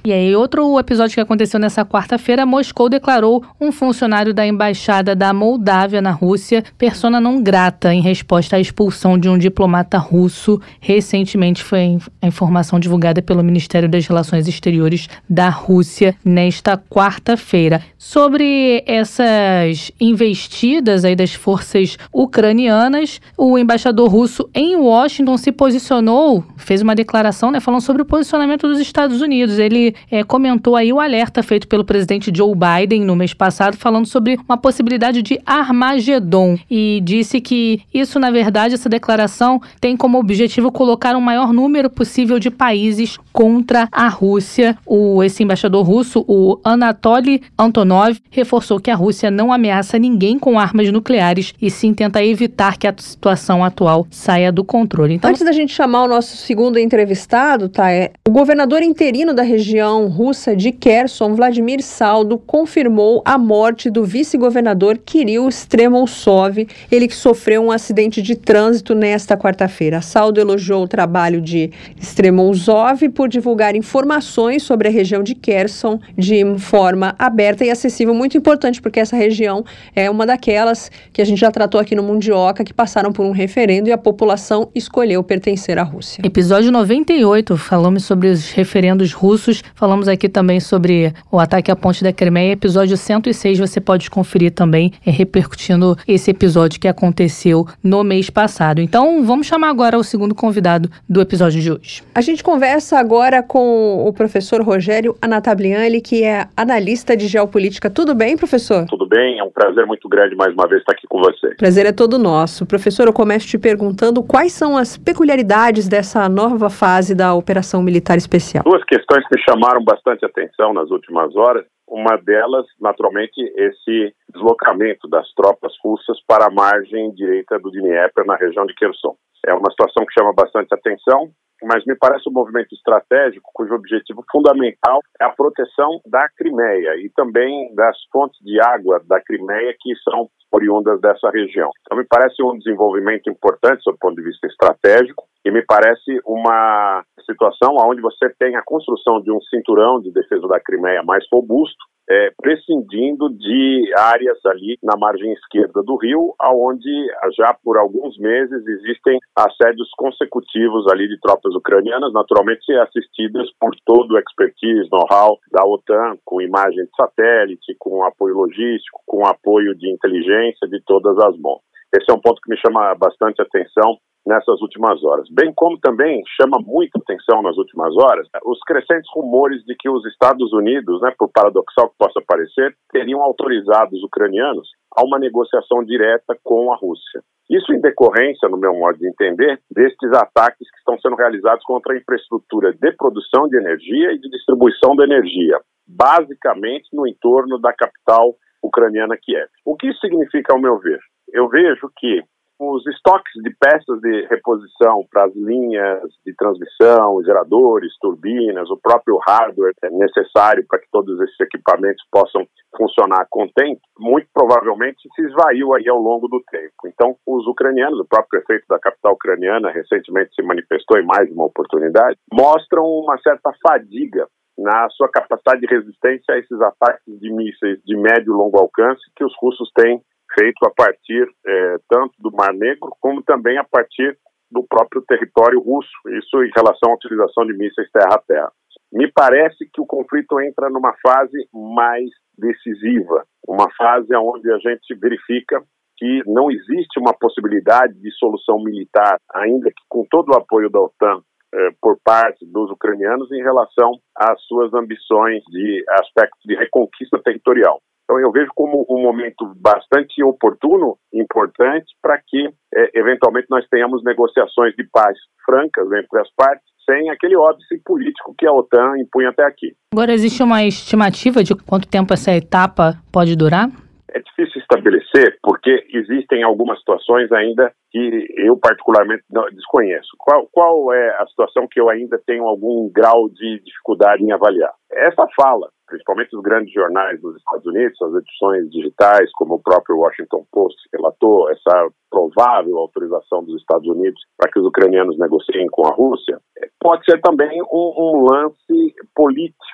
Speaker 2: E aí, outro episódio que aconteceu nessa quarta-feira, Moscou declarou um funcionário da embaixada da Moldávia na Rússia persona não grata em resposta à expulsão de um diplomata russo. Recentemente foi a informação divulgada pelo Ministério das Relações Exteriores da Rússia nesta quarta-feira. Sobre essas investidas aí das forças ucranianas, o embaixador russo em Washington se posicionou, fez uma declaração, falando sobre o posicionamento dos Estados Unidos. Ele comentou aí o alerta feito pelo presidente Joe Biden no mês passado, falando sobre uma possibilidade de Armagedon, e disse que isso, na verdade, essa declaração tem como objetivo colocar o maior número possível de países contra a Rússia. Esse embaixador russo, o Anatoly Antonov, reforçou que a Rússia não ameaça ninguém com armas nucleares e sim tenta evitar que a situação atual saia do controle. Então,
Speaker 3: antes da gente chamar o nosso segundo entrevistado, o governador interino da região russa de Kherson, Vladimir Saldo, confirmou a morte do vice-governador Kirill Stremousov, ele que sofreu um acidente de trânsito nesta quarta-feira. Saldo elogiou o trabalho de Stremousov por divulgar informações sobre a região de Kherson de forma aberta e acessível, muito importante, porque essa região é uma daquelas que a gente já tratou aqui no Mundioca, que passaram por um referendo e a população escolheu pertencer à Rússia.
Speaker 2: Episódio 98, falamos sobre os referendos russos, falamos aqui também sobre o ataque à ponte da Crimeia. Episódio 106, você pode conferir também, repercutindo esse episódio que aconteceu no mês passado. Então, vamos chamar agora o segundo convidado do episódio de hoje.
Speaker 3: A gente conversa agora com o professor Rogério Anatablian, que é analista de geopolítica. Tudo bem, professor?
Speaker 5: Tudo bem, é um prazer muito grande mais uma vez estar aqui com você.
Speaker 3: Prazer é todo nosso. Professor, eu começo te perguntando quais são as peculiaridades dessa nova fase da Operação Militar Especial.
Speaker 5: Duas questões que chamaram bastante atenção nas últimas horas. Uma delas, naturalmente, esse deslocamento das tropas russas para a margem direita do Dnieper, na região de Kherson. É uma situação que chama bastante atenção, mas me parece um movimento estratégico cujo objetivo fundamental é a proteção da Crimeia e também das fontes de água da Crimeia que são oriundas dessa região. Então me parece um desenvolvimento importante sob o ponto de vista estratégico e me parece uma situação onde você tem a construção de um cinturão de defesa da Crimeia mais robusto, prescindindo de áreas ali na margem esquerda do rio, onde já por alguns meses existem assédios consecutivos ali de tropas ucranianas, naturalmente assistidas por todo o expertise, know-how da OTAN, com imagem de satélite, com apoio logístico, com apoio de inteligência de todas as mãos. Esse é um ponto que me chama bastante atenção nessas últimas horas. Bem como também chama muita atenção nas últimas horas os crescentes rumores de que os Estados Unidos, por paradoxal que possa parecer, teriam autorizado os ucranianos a uma negociação direta com a Rússia. Isso em decorrência, no meu modo de entender, destes ataques que estão sendo realizados contra a infraestrutura de produção de energia e de distribuição de energia, basicamente no entorno da capital ucraniana Kiev. O que isso significa, ao meu ver? Eu vejo que os estoques de peças de reposição para as linhas de transmissão, geradores, turbinas, o próprio hardware necessário para que todos esses equipamentos possam funcionar contente, muito provavelmente se esvaiu aí ao longo do tempo. Então, os ucranianos, o próprio prefeito da capital ucraniana recentemente se manifestou em mais de uma oportunidade, mostram uma certa fadiga na sua capacidade de resistência a esses ataques de mísseis de médio e longo alcance que os russos têm feito a partir tanto do Mar Negro como também a partir do próprio território russo, isso em relação à utilização de mísseis terra-a-terra. Me parece que o conflito entra numa fase mais decisiva, uma fase onde a gente verifica que não existe uma possibilidade de solução militar, ainda que com todo o apoio da OTAN por parte dos ucranianos em relação às suas ambições de aspectos de reconquista territorial. Então eu vejo como um momento bastante oportuno, importante, para que eventualmente nós tenhamos negociações de paz francas entre as partes, sem aquele óbice político que a OTAN impunha até aqui.
Speaker 2: Agora, existe uma estimativa de quanto tempo essa etapa pode durar?
Speaker 5: É difícil estabelecer, porque existem algumas situações ainda que eu particularmente desconheço. Qual é a situação que eu ainda tenho algum grau de dificuldade em avaliar? Essa fala, principalmente os grandes jornais dos Estados Unidos, as edições digitais, como o próprio Washington Post relatou, essa provável autorização dos Estados Unidos para que os ucranianos negociem com a Rússia, pode ser também um lance político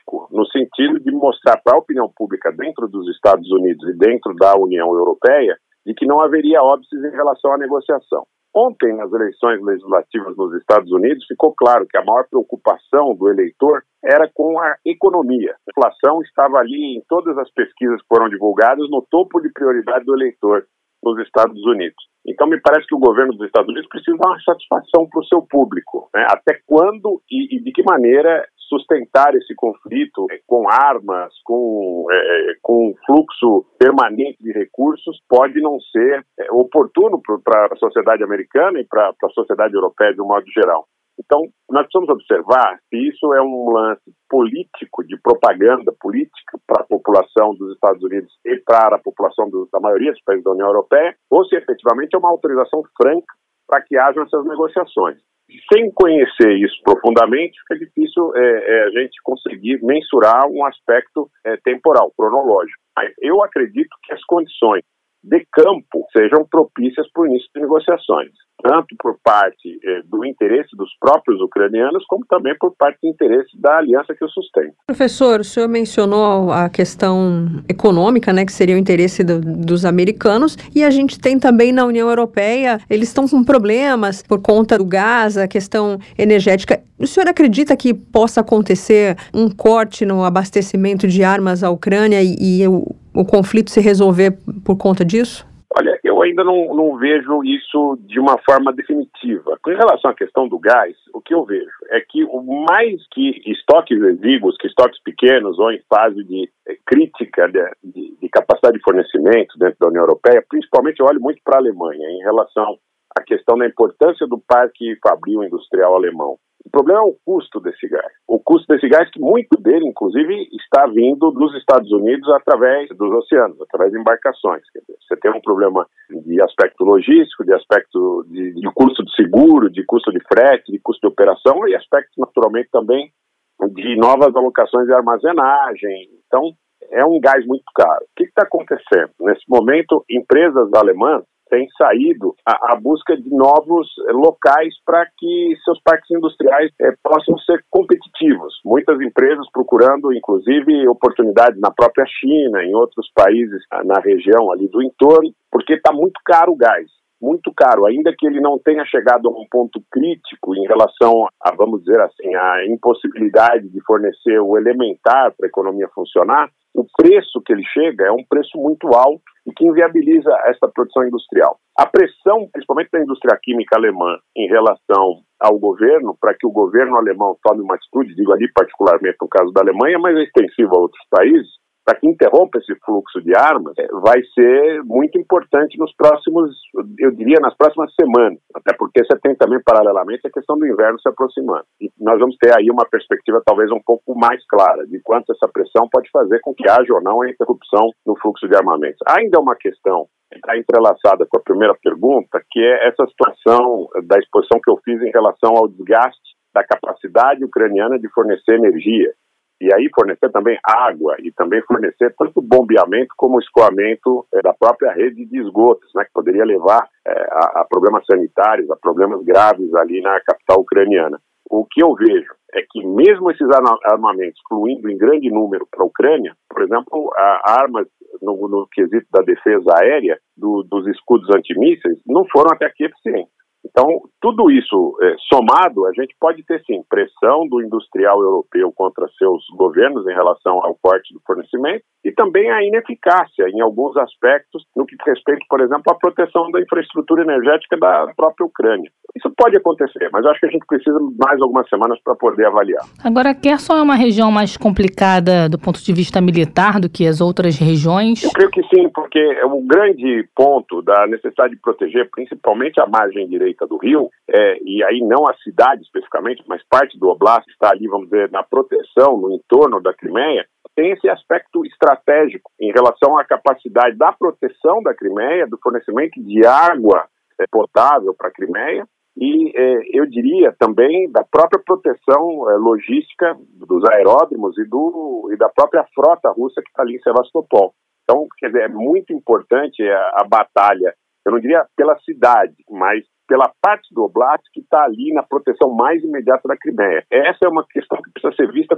Speaker 5: político, no sentido de mostrar para a opinião pública dentro dos Estados Unidos e dentro da União Europeia de que não haveria óbices em relação à negociação. Ontem, nas eleições legislativas nos Estados Unidos, ficou claro que a maior preocupação do eleitor era com a economia. A inflação estava ali em todas as pesquisas que foram divulgadas no topo de prioridade do eleitor nos Estados Unidos. Então, me parece que o governo dos Estados Unidos precisa dar uma satisfação para o seu público, né? Até quando e de que maneira sustentar esse conflito com armas, com um fluxo permanente de recursos, pode não ser oportuno para a sociedade americana e para a sociedade europeia de um modo geral. Então, nós precisamos observar se isso é um lance político, de propaganda política para a população dos Estados Unidos e para a população da maioria dos países da União Europeia, ou se efetivamente é uma autorização franca para que hajam essas negociações. Sem conhecer isso profundamente, fica difícil a gente conseguir mensurar um aspecto temporal, cronológico. Mas eu acredito que as condições de campo sejam propícias para o início de negociações, tanto por parte do interesse dos próprios ucranianos, como também por parte do interesse da aliança que o sustenta.
Speaker 3: Professor, o senhor mencionou a questão econômica, né, que seria o interesse dos americanos, e a gente tem também na União Europeia, eles estão com problemas por conta do gás, a questão energética. O senhor acredita que possa acontecer um corte no abastecimento de armas à Ucrânia e o conflito se resolver por conta disso?
Speaker 5: Olha, eu ainda não vejo isso de uma forma definitiva. Com relação à questão do gás, o que eu vejo é que mais que estoques exíguos, que estoques pequenos ou em fase de crítica de capacidade de fornecimento dentro da União Europeia, principalmente eu olho muito para a Alemanha em relação à questão da importância do parque fabril industrial alemão. O problema é o custo desse gás. O custo desse gás, que muito dele, inclusive, está vindo dos Estados Unidos através dos oceanos, através de embarcações. Quer dizer, você tem um problema de aspecto logístico, de aspecto de custo de seguro, de custo de frete, de custo de operação e aspecto, naturalmente, também de novas alocações de armazenagem. Então, é um gás muito caro. O que está acontecendo? Nesse momento, empresas alemãs têm saído à busca de novos locais para que seus parques industriais possam ser competitivos. Muitas empresas procurando, inclusive, oportunidades na própria China, em outros países na região ali do entorno, porque está muito caro o gás. Muito caro, ainda que ele não tenha chegado a um ponto crítico em relação a, vamos dizer assim, a impossibilidade de fornecer o elementar para a economia funcionar, o preço que ele chega é um preço muito alto e que inviabiliza essa produção industrial. A pressão, principalmente da indústria química alemã, em relação ao governo, para que o governo alemão tome uma atitude, digo ali particularmente no caso da Alemanha, mas é extensivo a outros países, para que interrompa esse fluxo de armas, vai ser muito importante nos próximos, eu diria, nas próximas semanas. Até porque você tem também, paralelamente, a questão do inverno se aproximando. E nós vamos ter aí uma perspectiva talvez um pouco mais clara de quanto essa pressão pode fazer com que haja ou não a interrupção no fluxo de armamentos. Ainda é uma questão que está entrelaçada com a primeira pergunta, que é essa situação da exposição que eu fiz em relação ao desgaste da capacidade ucraniana de fornecer energia. E aí fornecer também água e também fornecer tanto bombeamento como escoamento da própria rede de esgotos, né, que poderia levar a problemas sanitários, a problemas graves ali na capital ucraniana. O que eu vejo é que mesmo esses armamentos fluindo em grande número para a Ucrânia, por exemplo, armas no quesito da defesa aérea, dos escudos antimísseis, não foram até aqui eficientes. Então, tudo isso somado, a gente pode ter, sim, pressão do industrial europeu contra seus governos em relação ao corte do fornecimento e também a ineficácia em alguns aspectos no que diz respeito, por exemplo, à proteção da infraestrutura energética da própria Ucrânia. Isso pode acontecer, mas eu acho que a gente precisa de mais algumas semanas para poder avaliar.
Speaker 2: Agora, Kherson é uma região mais complicada do ponto de vista militar do que as outras regiões?
Speaker 5: Eu creio que sim, porque o grande ponto da necessidade de proteger, principalmente a margem direita do rio, e aí não a cidade especificamente, mas parte do Oblast está ali, vamos dizer, na proteção, no entorno da Crimeia, tem esse aspecto estratégico em relação à capacidade da proteção da Crimeia, do fornecimento de água potável para a Crimeia, e eu diria também da própria proteção logística dos aeródromos e da própria frota russa que está ali em Sevastopol. Então, quer dizer, é muito importante a batalha, eu não diria pela cidade, mas pela parte do Oblast que está ali na proteção mais imediata da Crimeia. Essa é uma questão que precisa ser vista com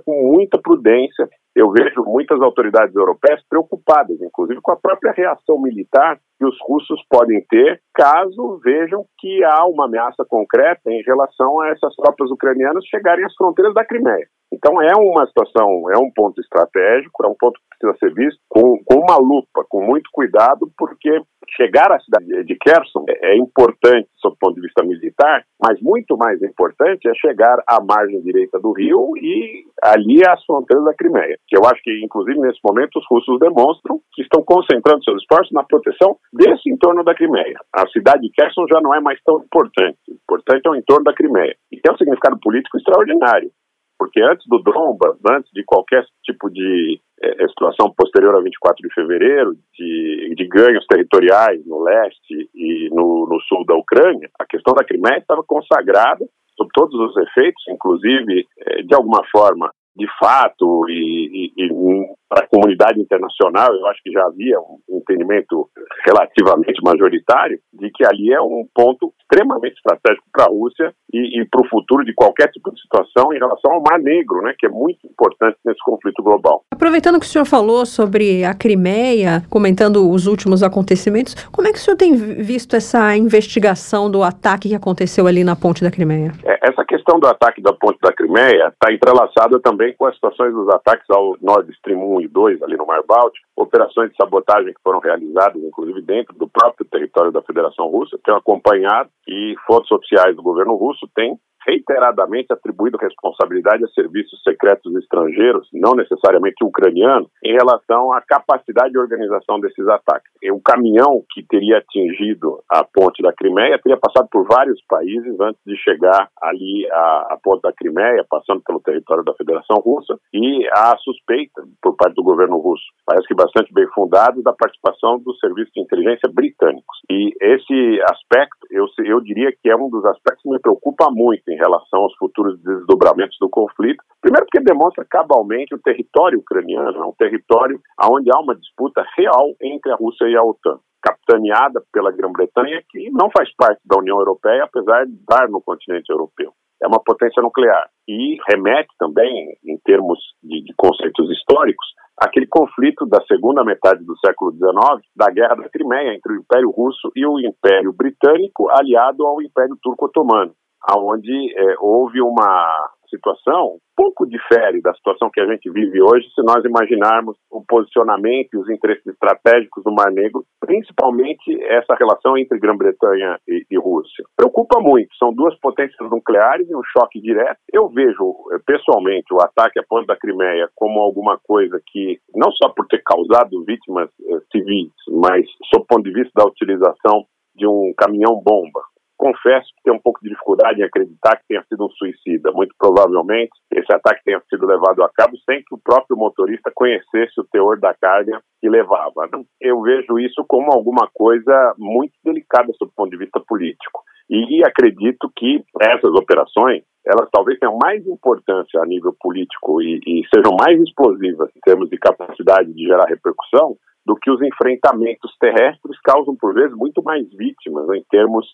Speaker 5: muita prudência. Eu vejo muitas autoridades europeias preocupadas, inclusive com a própria reação militar que os russos podem ter caso vejam que há uma ameaça concreta em relação a essas tropas ucranianas chegarem às fronteiras da Crimeia. Então é uma situação, é um ponto estratégico, é um ponto que precisa ser visto com uma lupa, com muito cuidado, porque chegar à cidade de Kherson é importante sob o ponto de vista militar, mas muito mais importante é chegar à margem direita do rio e ali às fronteiras da Crimeia, que eu acho que, inclusive, nesse momento, os russos demonstram que estão concentrando seus esforços na proteção desse entorno da Crimeia. A cidade de Kherson já não é mais tão importante. O importante é o entorno da Crimeia. E tem um significado político extraordinário, porque antes do Donbas, antes de qualquer tipo de situação posterior a 24 de fevereiro, de ganhos territoriais no leste e no sul da Ucrânia, a questão da Crimeia estava consagrada sob todos os efeitos, inclusive, de alguma forma, de fato, e para a comunidade internacional, eu acho que já havia um entendimento relativamente majoritário de que ali é um ponto extremamente estratégico para a Rússia e para o futuro de qualquer tipo de situação em relação ao Mar Negro, né, que é muito importante nesse conflito global.
Speaker 3: Aproveitando que o senhor falou sobre a Crimeia, comentando os últimos acontecimentos, como é que o senhor tem visto essa investigação do ataque que aconteceu ali na ponte da Crimeia?
Speaker 5: Essa questão do ataque da ponte da Crimeia está entrelaçada também com as situações dos ataques ao Nord Stream 1 e 2 ali no Mar Báltico, operações de sabotagem que foram realizadas, inclusive dentro do próprio território da Federação Russa. Tenho acompanhado e fontes oficiais do governo russo têm reiteradamente atribuído responsabilidade a serviços secretos estrangeiros, não necessariamente ucranianos, em relação à capacidade de organização desses ataques. O caminhão que teria atingido a ponte da Crimeia teria passado por vários países antes de chegar ali à ponte da Crimeia, passando pelo território da Federação Russa, e há suspeita por parte do governo russo, parece que bastante bem fundado, da participação dos serviços de inteligência britânicos. E esse aspecto, eu diria que é um dos aspectos que me preocupa muito em relação aos futuros desdobramentos do conflito. Primeiro porque demonstra cabalmente o território ucraniano, é um território onde há uma disputa real entre a Rússia e a OTAN, capitaneada pela Grã-Bretanha, que não faz parte da União Europeia, apesar de estar no continente europeu. É uma potência nuclear e remete também, em termos de conceitos históricos, àquele conflito da segunda metade do século XIX, da Guerra da Crimeia, entre o Império Russo e o Império Britânico, aliado ao Império Turco-Otomano, onde houve uma situação pouco difere da situação que a gente vive hoje se nós imaginarmos o posicionamento e os interesses estratégicos do Mar Negro, principalmente essa relação entre Grã-Bretanha e Rússia. Preocupa muito, são duas potências nucleares e um choque direto. Eu vejo, pessoalmente, o ataque à ponte da Crimeia como alguma coisa que, não só por ter causado vítimas civis, mas sob o ponto de vista da utilização de um caminhão-bomba. Confesso que tenho um pouco de dificuldade em acreditar que tenha sido um suicida. Muito provavelmente esse ataque tenha sido levado a cabo sem que o próprio motorista conhecesse o teor da carga que levava. Eu vejo isso como alguma coisa muito delicada sob o ponto de vista político. E acredito que essas operações, elas talvez tenham mais importância a nível político e sejam mais explosivas em termos de capacidade de gerar repercussão do que os enfrentamentos terrestres causam, por vezes, muito mais vítimas, né, em termos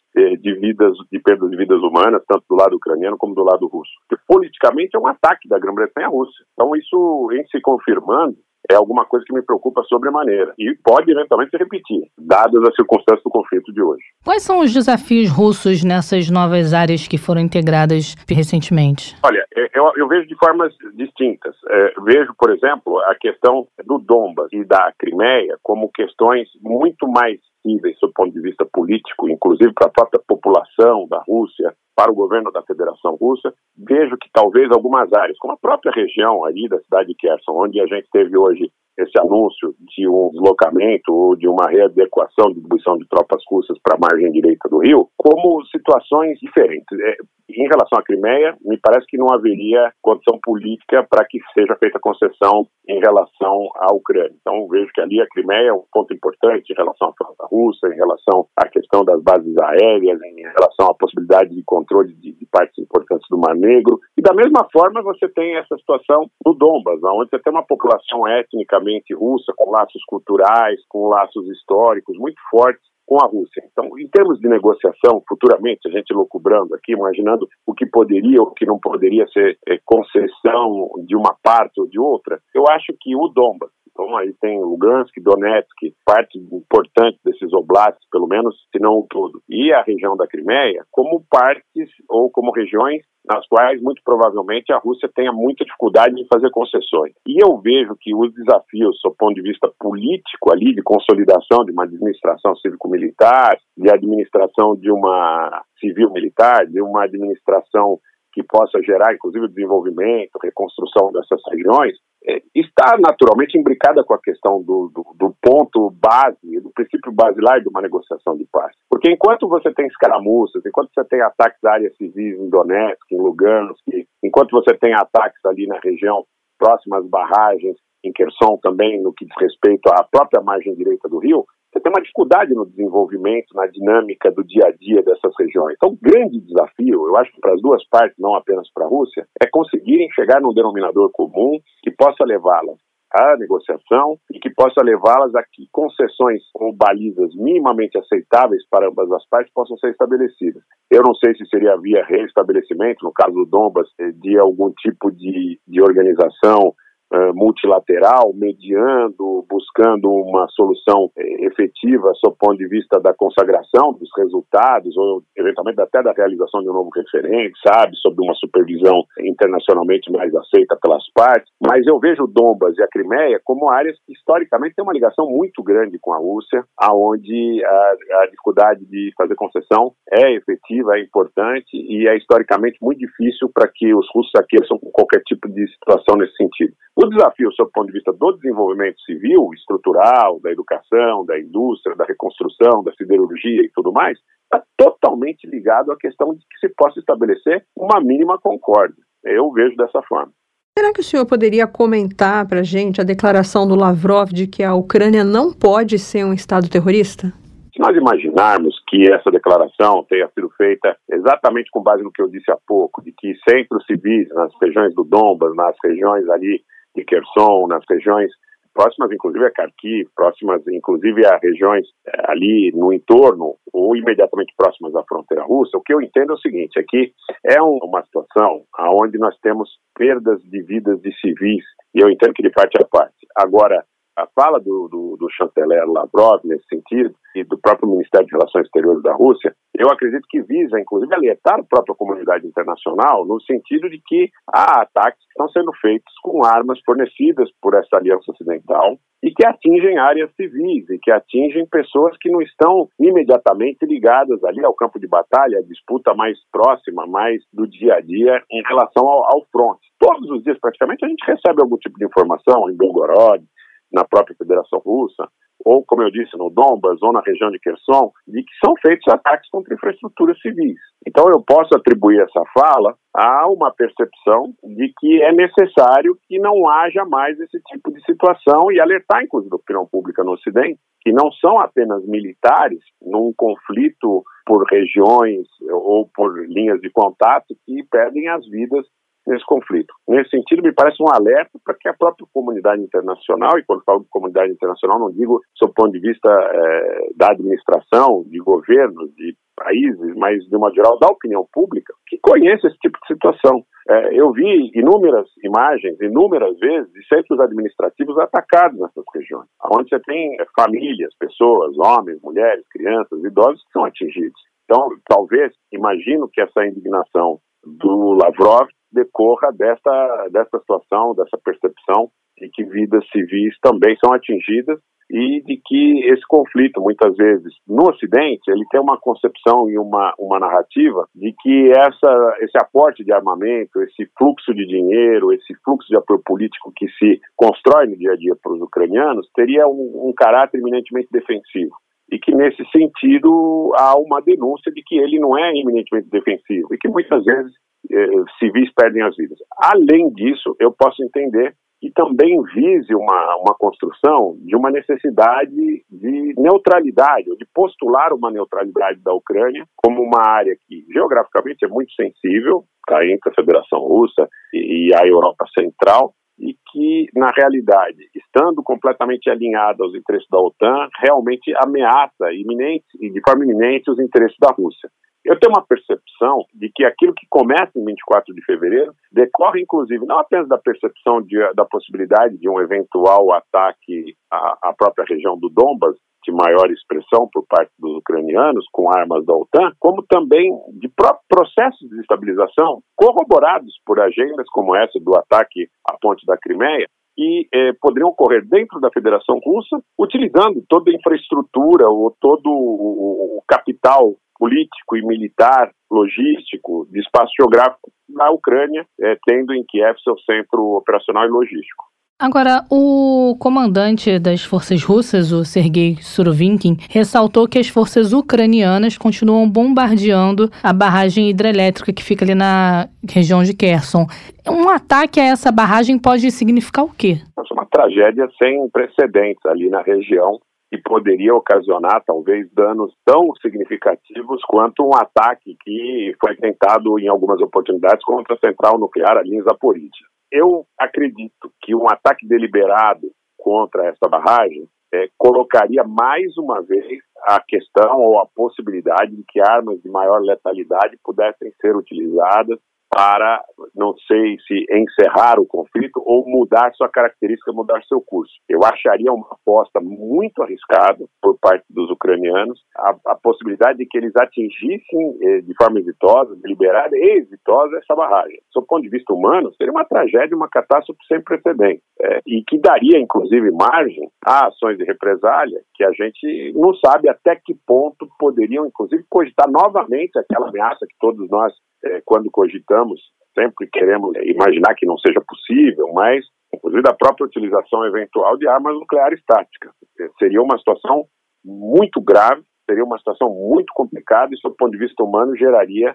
Speaker 5: de perdas de vidas humanas, tanto do lado ucraniano como do lado russo. Porque, politicamente, é um ataque da Grã-Bretanha à Rússia. Então, isso, em se confirmando, é alguma coisa que me preocupa sobremaneira e pode eventualmente se repetir, dadas as circunstâncias do conflito de hoje.
Speaker 2: Quais são os desafios russos nessas novas áreas que foram integradas recentemente?
Speaker 5: Olha, eu vejo de formas distintas. Vejo, por exemplo, a questão do Donbas e da Crimeia como questões muito mais sensíveis do ponto de vista político, inclusive para a própria população da Rússia, para o governo da Federação Russa. Vejo que talvez algumas áreas, como a própria região ali da cidade de Kherson, onde a gente teve hoje esse anúncio de um deslocamento ou de uma readequação de distribuição de tropas russas para a margem direita do rio, como situações diferentes. Em relação à Crimeia, me parece que não haveria condição política para que seja feita concessão em relação à Ucrânia. Então, vejo que ali a Crimeia é um ponto importante em relação à frota russa, em relação à questão das bases aéreas, em relação à possibilidade de controle de partes importantes do Mar Negro. E da mesma forma, você tem essa situação no Donbas, onde você tem uma população etnicamente russa, com laços culturais, com laços históricos muito fortes com a Rússia. Então, em termos de negociação, futuramente, a gente lucubrando aqui, imaginando o que poderia ou o que não poderia ser concessão de uma parte ou de outra, eu acho que o Donbas, então aí tem Lugansk, Donetsk, parte importante desses oblasts, pelo menos, se não o todo, e a região da Crimeia, como partes ou como regiões nas quais, muito provavelmente, a Rússia tenha muita dificuldade em fazer concessões. E eu vejo que os desafios, do ponto de vista político ali, de consolidação de uma administração cívico-militar, de administração de uma civil-militar, de uma administração que possa gerar, inclusive, o desenvolvimento, reconstrução dessas regiões, está naturalmente imbricada com a questão do ponto base, do princípio basilar de uma negociação de paz. Porque enquanto você tem escaramuças, enquanto você tem ataques a áreas civis em Donetsk, em Lugansk, enquanto você tem ataques ali na região próxima às barragens, em Kherson também, no que diz respeito à própria margem direita do rio, você tem uma dificuldade no desenvolvimento, na dinâmica do dia a dia dessas regiões. Então, o grande desafio, eu acho que para as duas partes, não apenas para a Rússia, é conseguirem chegar num denominador comum que possa levá-las à negociação e que possa levá-las a que concessões ou balizas minimamente aceitáveis para ambas as partes possam ser estabelecidas. Eu não sei se seria via reestabelecimento, no caso do Donbas, de algum tipo de organização multilateral, mediando, buscando uma solução efetiva sob o ponto de vista da consagração dos resultados ou eventualmente até da realização de um novo referendo, sob uma supervisão internacionalmente mais aceita pelas partes. Mas eu vejo o Donbas e a Crimeia como áreas que historicamente têm uma ligação muito grande com a Rússia, aonde a dificuldade de fazer concessão é efetiva, é importante e é historicamente muito difícil para que os russos aqueçam com qualquer tipo de situação nesse sentido. O desafio, sob o ponto de vista do desenvolvimento civil, estrutural, da educação, da indústria, da reconstrução, da siderurgia e tudo mais, está totalmente ligado à questão de que se possa estabelecer uma mínima concórdia. Eu vejo dessa forma.
Speaker 3: Será que o senhor poderia comentar para a gente a declaração do Lavrov de que a Ucrânia não pode ser um Estado terrorista?
Speaker 5: Se nós imaginarmos que essa declaração tenha sido feita exatamente com base no que eu disse há pouco, de que centros civis nas regiões do Donbas, nas regiões ali de Kherson, nas regiões próximas inclusive a Kharkiv, próximas inclusive a regiões ali no entorno ou imediatamente próximas à fronteira russa, o que eu entendo é o seguinte, é que é uma situação onde nós temos perdas de vidas de civis, e eu entendo que de parte a parte. Agora, a fala do chanceler Lavrov nesse sentido e do próprio Ministério de Relações Exteriores da Rússia, eu acredito que visa, inclusive, alertar a própria comunidade internacional no sentido de que há ataques que estão sendo feitos com armas fornecidas por essa aliança ocidental e que atingem áreas civis e que atingem pessoas que não estão imediatamente ligadas ali ao campo de batalha, à disputa mais próxima, mais do dia a dia em relação ao fronte. Todos os dias, praticamente, a gente recebe algum tipo de informação em Belgorod, na própria Federação Russa, ou, como eu disse, no Donbas, ou na região de Kherson, de que são feitos ataques contra infraestruturas civis. Então eu posso atribuir essa fala a uma percepção de que é necessário que não haja mais esse tipo de situação e alertar, inclusive, a opinião pública no Ocidente, que não são apenas militares num conflito por regiões ou por linhas de contato que perdem as vidas nesse conflito. Nesse sentido, me parece um alerta para que a própria comunidade internacional, e quando falo de comunidade internacional, não digo sob o ponto de vista da administração, de governos, de países, mas de uma geral da opinião pública, que conheça esse tipo de situação. Eu vi inúmeras imagens, inúmeras vezes, de centros administrativos atacados nessas regiões, onde você tem famílias, pessoas, homens, mulheres, crianças, idosos que são atingidos. Então, talvez, imagino que essa indignação do Lavrov decorra dessa situação, dessa percepção de que vidas civis também são atingidas e de que esse conflito, muitas vezes, no Ocidente, ele tem uma concepção e uma narrativa de que esse aporte de armamento, esse fluxo de dinheiro, esse fluxo de apoio político que se constrói no dia a dia para os ucranianos, teria um caráter eminentemente defensivo. E que, nesse sentido, há uma denúncia de que ele não é eminentemente defensivo e que, muitas vezes, civis perdem as vidas. Além disso, eu posso entender que também vise uma construção de uma necessidade de neutralidade, ou de postular uma neutralidade da Ucrânia como uma área que, geograficamente, é muito sensível, está entre a Federação Russa e a Europa Central, e que, na realidade, estando completamente alinhada aos interesses da OTAN, realmente ameaça iminente e de forma iminente os interesses da Rússia. Eu tenho uma percepção de que aquilo que começa em 24 de fevereiro decorre, inclusive, não apenas da percepção da possibilidade de um eventual ataque à própria região do Donbas, de maior expressão por parte dos ucranianos, com armas da OTAN, como também de próprios processos de estabilização corroborados por agendas como essa do ataque à ponte da Crimeia, que poderiam ocorrer dentro da Federação Russa, utilizando toda a infraestrutura ou todo o capital político e militar, logístico, de espaço geográfico da Ucrânia, tendo em Kiev seu centro operacional e logístico.
Speaker 2: Agora, o comandante das forças russas, o Sergei Surovikin, ressaltou que as forças ucranianas continuam bombardeando a barragem hidrelétrica que fica ali na região de Kherson. Um ataque a essa barragem pode significar o quê?
Speaker 5: É uma tragédia sem precedentes ali na região e poderia ocasionar, talvez, danos tão significativos quanto um ataque que foi tentado em algumas oportunidades contra a central nuclear ali em Zaporizhia. Eu acredito que um ataque deliberado contra essa barragem colocaria mais uma vez a questão ou a possibilidade de que armas de maior letalidade pudessem ser utilizadas para, não sei se encerrar o conflito ou mudar sua característica, mudar seu curso. Eu acharia uma aposta muito arriscada por parte dos ucranianos a possibilidade de que eles atingissem de forma exitosa, deliberada e exitosa essa barragem. Do ponto de vista humano, seria uma tragédia, uma catástrofe sem precedentes e que daria, inclusive, margem a ações de represália que a gente não sabe até que ponto poderiam, inclusive, cogitar novamente aquela ameaça que todos nós, quando cogitamos, sempre queremos imaginar que não seja possível, mas, inclusive, a própria utilização eventual de armas nucleares táticas. Seria uma situação muito grave, seria uma situação muito complicada e, do ponto de vista humano, geraria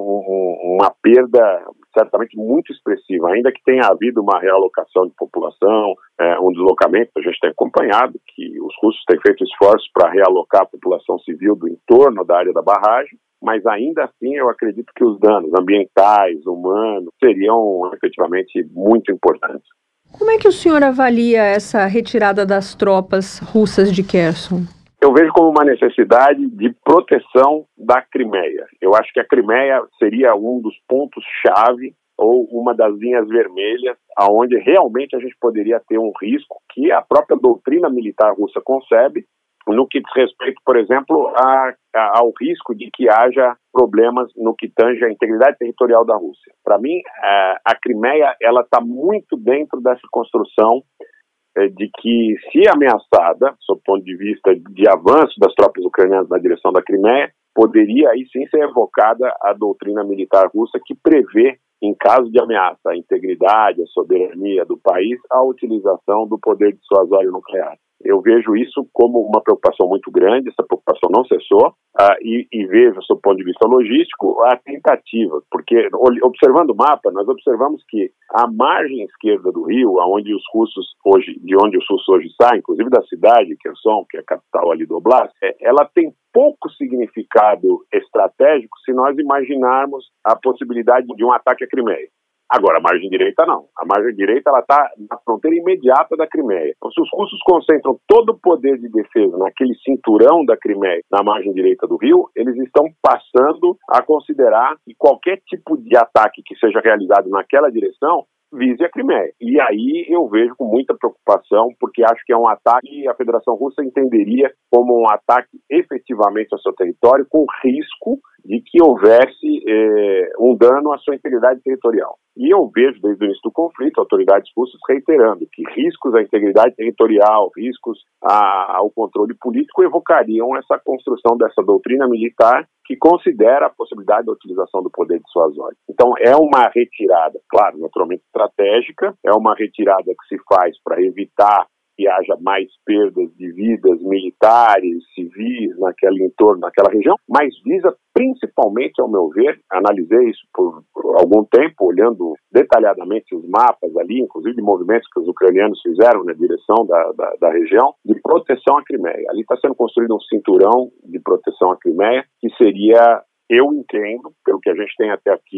Speaker 5: uma perda certamente muito expressiva, ainda que tenha havido uma realocação de população, um deslocamento. A gente tem acompanhado que os russos têm feito esforços para realocar a população civil do entorno da área da barragem, mas ainda assim eu acredito que os danos ambientais, humanos, seriam efetivamente muito importantes.
Speaker 3: Como é que o senhor avalia essa retirada das tropas russas de Kherson?
Speaker 5: Eu vejo como uma necessidade de proteção da Crimeia. Eu acho que a Crimeia seria um dos pontos-chave ou uma das linhas vermelhas aonde realmente a gente poderia ter um risco que a própria doutrina militar russa concebe no que diz respeito, por exemplo, ao risco de que haja problemas no que tange a integridade territorial da Rússia. Para mim, a Crimeia ela está muito dentro dessa construção de que, se ameaçada, sob o ponto de vista de avanço das tropas ucranianas na direção da Crimeia, poderia aí sim ser evocada a doutrina militar russa que prevê, em caso de ameaça à integridade, à soberania do país, a utilização do poder dissuasório nuclear. Eu vejo isso como uma preocupação muito grande, essa preocupação não cessou, e vejo, sob o ponto de vista logístico, a tentativa, porque observando o mapa, nós observamos que a margem esquerda do rio, de onde os russos hoje saem, inclusive da cidade de Kherson, que é a capital ali do Oblast, ela tem pouco significado estratégico se nós imaginarmos a possibilidade de um ataque à Crimeia. Agora, a margem direita não. A margem direita está na fronteira imediata da Crimeia. Então, se os russos concentram todo o poder de defesa naquele cinturão da Crimeia, na margem direita do rio, eles estão passando a considerar que qualquer tipo de ataque que seja realizado naquela direção vise a Crimeia. E aí eu vejo com muita preocupação, porque acho que é um ataque que a Federação Russa entenderia como um ataque efetivamente ao seu território, com risco de que houvesse um dano à sua integridade territorial. E eu vejo, desde o início do conflito, autoridades russas reiterando que riscos à integridade territorial, riscos ao controle político evocariam essa construção dessa doutrina militar que considera a possibilidade da utilização do poder dissuasório. Então, é uma retirada, claro, naturalmente estratégica, é uma retirada que se faz para evitar que haja mais perdas de vidas militares, civis naquele entorno, naquela região, mas visa principalmente, ao meu ver, analisei isso por algum tempo, olhando detalhadamente os mapas ali, inclusive de movimentos que os ucranianos fizeram na direção da região, de proteção à Crimeia. Ali está sendo construído um cinturão de proteção à Crimeia, que seria, eu entendo, pelo que a gente tem até aqui,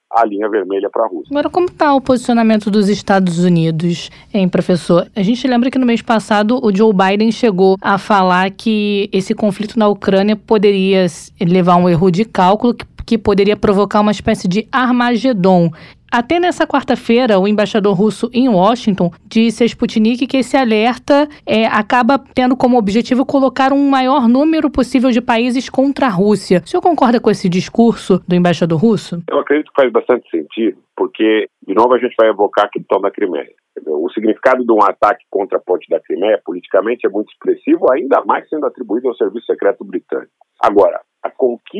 Speaker 5: a linha vermelha para a Rússia.
Speaker 2: Agora, como está o posicionamento dos Estados Unidos, hein, professor? A gente lembra que no mês passado o Joe Biden chegou a falar que esse conflito na Ucrânia poderia levar a um erro de cálculo que poderia provocar uma espécie de Armagedon. Até nessa quarta-feira, o embaixador russo em Washington disse a Sputnik que esse alerta acaba tendo como objetivo colocar um maior número possível de países contra a Rússia. O senhor concorda com esse discurso do embaixador russo?
Speaker 5: Eu acredito que faz bastante sentido, porque, de novo, a gente vai evocar a questão da Crimeia. O significado de um ataque contra a ponte da Crimeia, politicamente, é muito expressivo, ainda mais sendo atribuído ao Serviço Secreto Britânico. Agora, a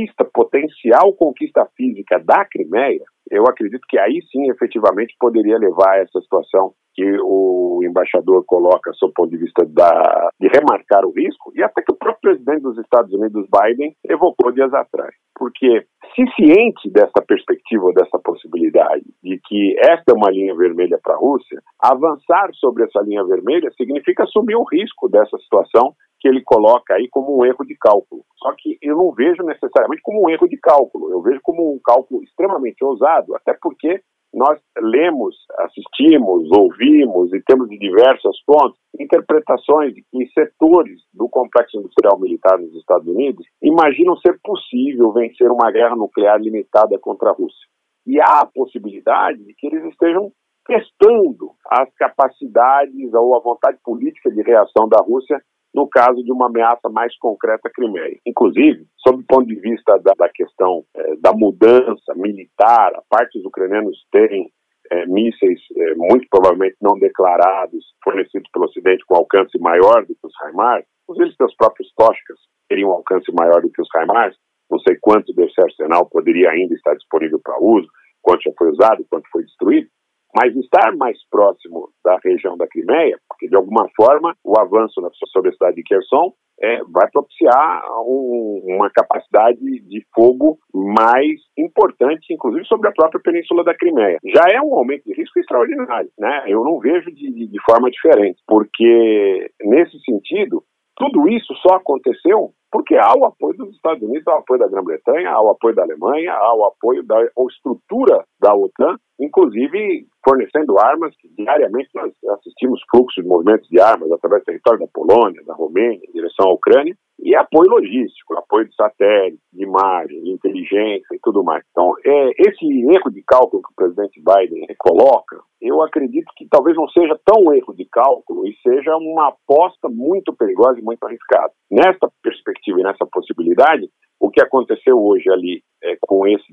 Speaker 5: potencial conquista física da Crimeia, eu acredito que aí sim, efetivamente, poderia levar a essa situação que o embaixador coloca sob o ponto de vista de remarcar o risco, e até que o próprio presidente dos Estados Unidos, Biden, evocou dias atrás. Porque, se ciente dessa perspectiva, dessa possibilidade de que esta é uma linha vermelha para a Rússia, avançar sobre essa linha vermelha significa assumir o risco dessa situação que ele coloca aí como um erro de cálculo. Só que eu não vejo necessariamente como um erro de cálculo, eu vejo como um cálculo extremamente ousado, até porque nós lemos, assistimos, ouvimos e temos de diversas fontes interpretações de que setores do complexo industrial militar nos Estados Unidos imaginam ser possível vencer uma guerra nuclear limitada contra a Rússia. E há a possibilidade de que eles estejam testando as capacidades ou a vontade política de reação da Rússia no caso de uma ameaça mais concreta à Crimeia. Inclusive, sob o ponto de vista da questão da mudança militar, a parte dos ucranianos terem mísseis muito provavelmente não declarados, fornecidos pelo Ocidente com alcance maior do que os HIMARS, inclusive seus próprios Tochkas teriam um alcance maior do que os HIMARS, não sei quanto desse arsenal poderia ainda estar disponível para uso, quanto já foi usado, quanto foi destruído, mas estar mais próximo da região da Crimeia, porque de alguma forma o avanço sobre a cidade de Kherson vai propiciar uma capacidade de fogo mais importante, inclusive sobre a própria península da Crimeia. Já é um aumento de risco extraordinário, né? Eu não vejo de forma diferente, porque nesse sentido, tudo isso só aconteceu porque há o apoio dos Estados Unidos, há o apoio da Grã-Bretanha, há o apoio da Alemanha, há o apoio da estrutura da OTAN, inclusive fornecendo armas, que diariamente nós assistimos fluxos de movimentos de armas através do território da Polônia, da Romênia, em direção à Ucrânia, e apoio logístico, apoio de satélite, de imagem, de inteligência e tudo mais. Então, esse erro de cálculo que o presidente Biden coloca, eu acredito que talvez não seja tão erro de cálculo e seja uma aposta muito perigosa e muito arriscada. Nessa perspectiva e nessa possibilidade, o que aconteceu hoje ali com esse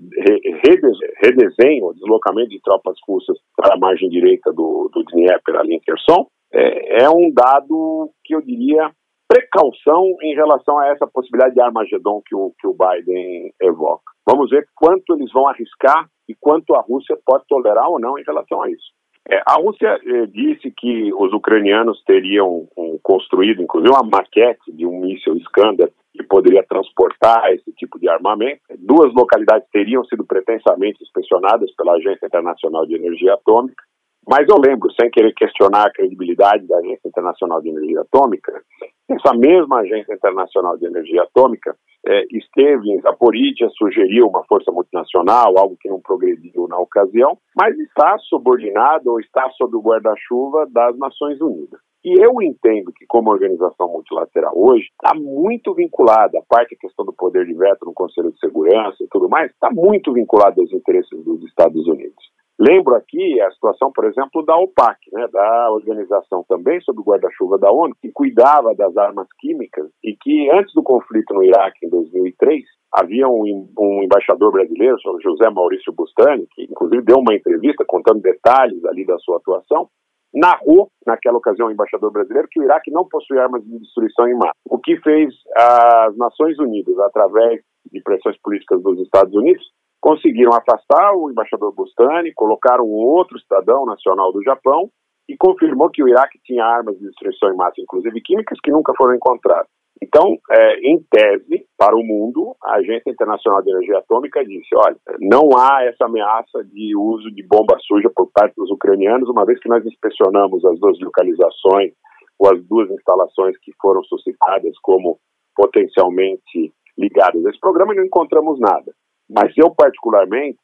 Speaker 5: redesenho, deslocamento de tropas russas para a margem direita do Dnieper, ali em Kherson, é um dado que eu diria precaução em relação a essa possibilidade de Armagedon que o Biden evoca. Vamos ver quanto eles vão arriscar e quanto a Rússia pode tolerar ou não em relação a isso. A Rússia disse que os ucranianos teriam construído, inclusive, uma maquete de um míssil Iskander que poderia transportar esse tipo de armamento. 2 localidades teriam sido pretensamente inspecionadas pela Agência Internacional de Energia Atômica, mas eu lembro, sem querer questionar a credibilidade da Agência Internacional de Energia Atômica, essa mesma Agência Internacional de Energia Atômica esteve em Zaporídia, sugeriu uma força multinacional, algo que não progrediu na ocasião, mas está subordinado ou está sob o guarda-chuva das Nações Unidas. E eu entendo que, como organização multilateral hoje, está muito vinculada, a parte da questão do poder de veto no Conselho de Segurança e tudo mais, está muito vinculada aos interesses dos Estados Unidos. Lembro aqui a situação, por exemplo, da OPAC, né, da organização também sob o guarda-chuva da ONU, que cuidava das armas químicas e que, antes do conflito no Iraque, em 2003, havia um embaixador brasileiro, José Maurício Bustani, que inclusive deu uma entrevista contando detalhes ali da sua atuação, narrou, naquela ocasião, o embaixador brasileiro, que o Iraque não possui armas de destruição em massa. O que fez as Nações Unidas, através de pressões políticas dos Estados Unidos, conseguiram afastar o embaixador Bustani, colocaram um outro cidadão nacional do Japão e confirmou que o Iraque tinha armas de destruição em massa, inclusive químicas, que nunca foram encontradas. Então, em tese, para o mundo, a Agência Internacional de Energia Atômica disse, olha, não há essa ameaça de uso de bomba suja por parte dos ucranianos, uma vez que nós inspecionamos as 2 localizações ou as 2 instalações que foram suscitadas como potencialmente ligadas a esse programa e não encontramos nada. Mas eu, particularmente,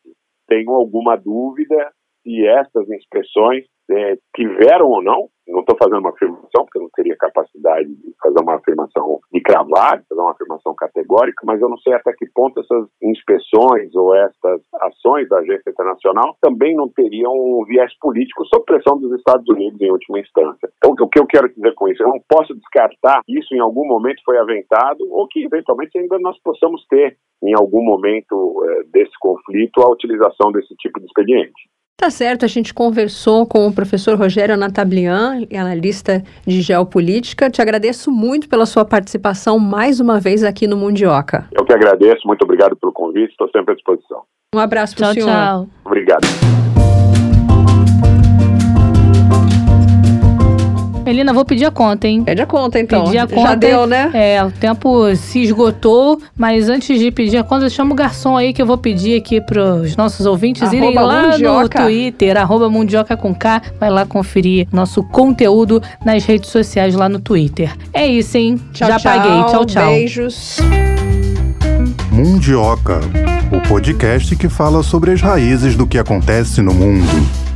Speaker 5: tenho alguma dúvida se essas inspeções tiveram ou não estou fazendo uma afirmação, porque eu não teria capacidade de fazer uma afirmação de cravar, fazer uma afirmação categórica, mas eu não sei até que ponto essas inspeções ou essas ações da agência internacional também não teriam um viés político sob pressão dos Estados Unidos em última instância. Então, o que eu quero dizer com isso? Eu não posso descartar que isso em algum momento foi aventado ou que eventualmente ainda nós possamos ter em algum momento desse conflito a utilização desse tipo de expediente.
Speaker 3: Tá certo, a gente conversou com o professor Rogério Anatablian, analista de geopolítica. Te agradeço muito pela sua participação mais uma vez aqui no Mundioca.
Speaker 5: Eu que agradeço, muito obrigado pelo convite, estou sempre à disposição.
Speaker 3: Um abraço para o senhor.
Speaker 2: Tchau.
Speaker 5: Obrigado.
Speaker 2: Melina, vou pedir a conta, hein?
Speaker 3: Pede a conta, então.
Speaker 2: Pedir a conta.
Speaker 3: Já deu, né?
Speaker 2: O tempo se esgotou, mas antes de pedir a conta, chama o garçom aí que eu vou pedir aqui pros nossos ouvintes irem lá Mundioca. No Twitter, @Mundioca com K. Vai lá conferir nosso conteúdo nas redes sociais lá no Twitter. É isso, hein? Já paguei. Tchau.
Speaker 3: Beijos.
Speaker 1: Mundioca, o podcast que fala sobre as raízes do que acontece no mundo.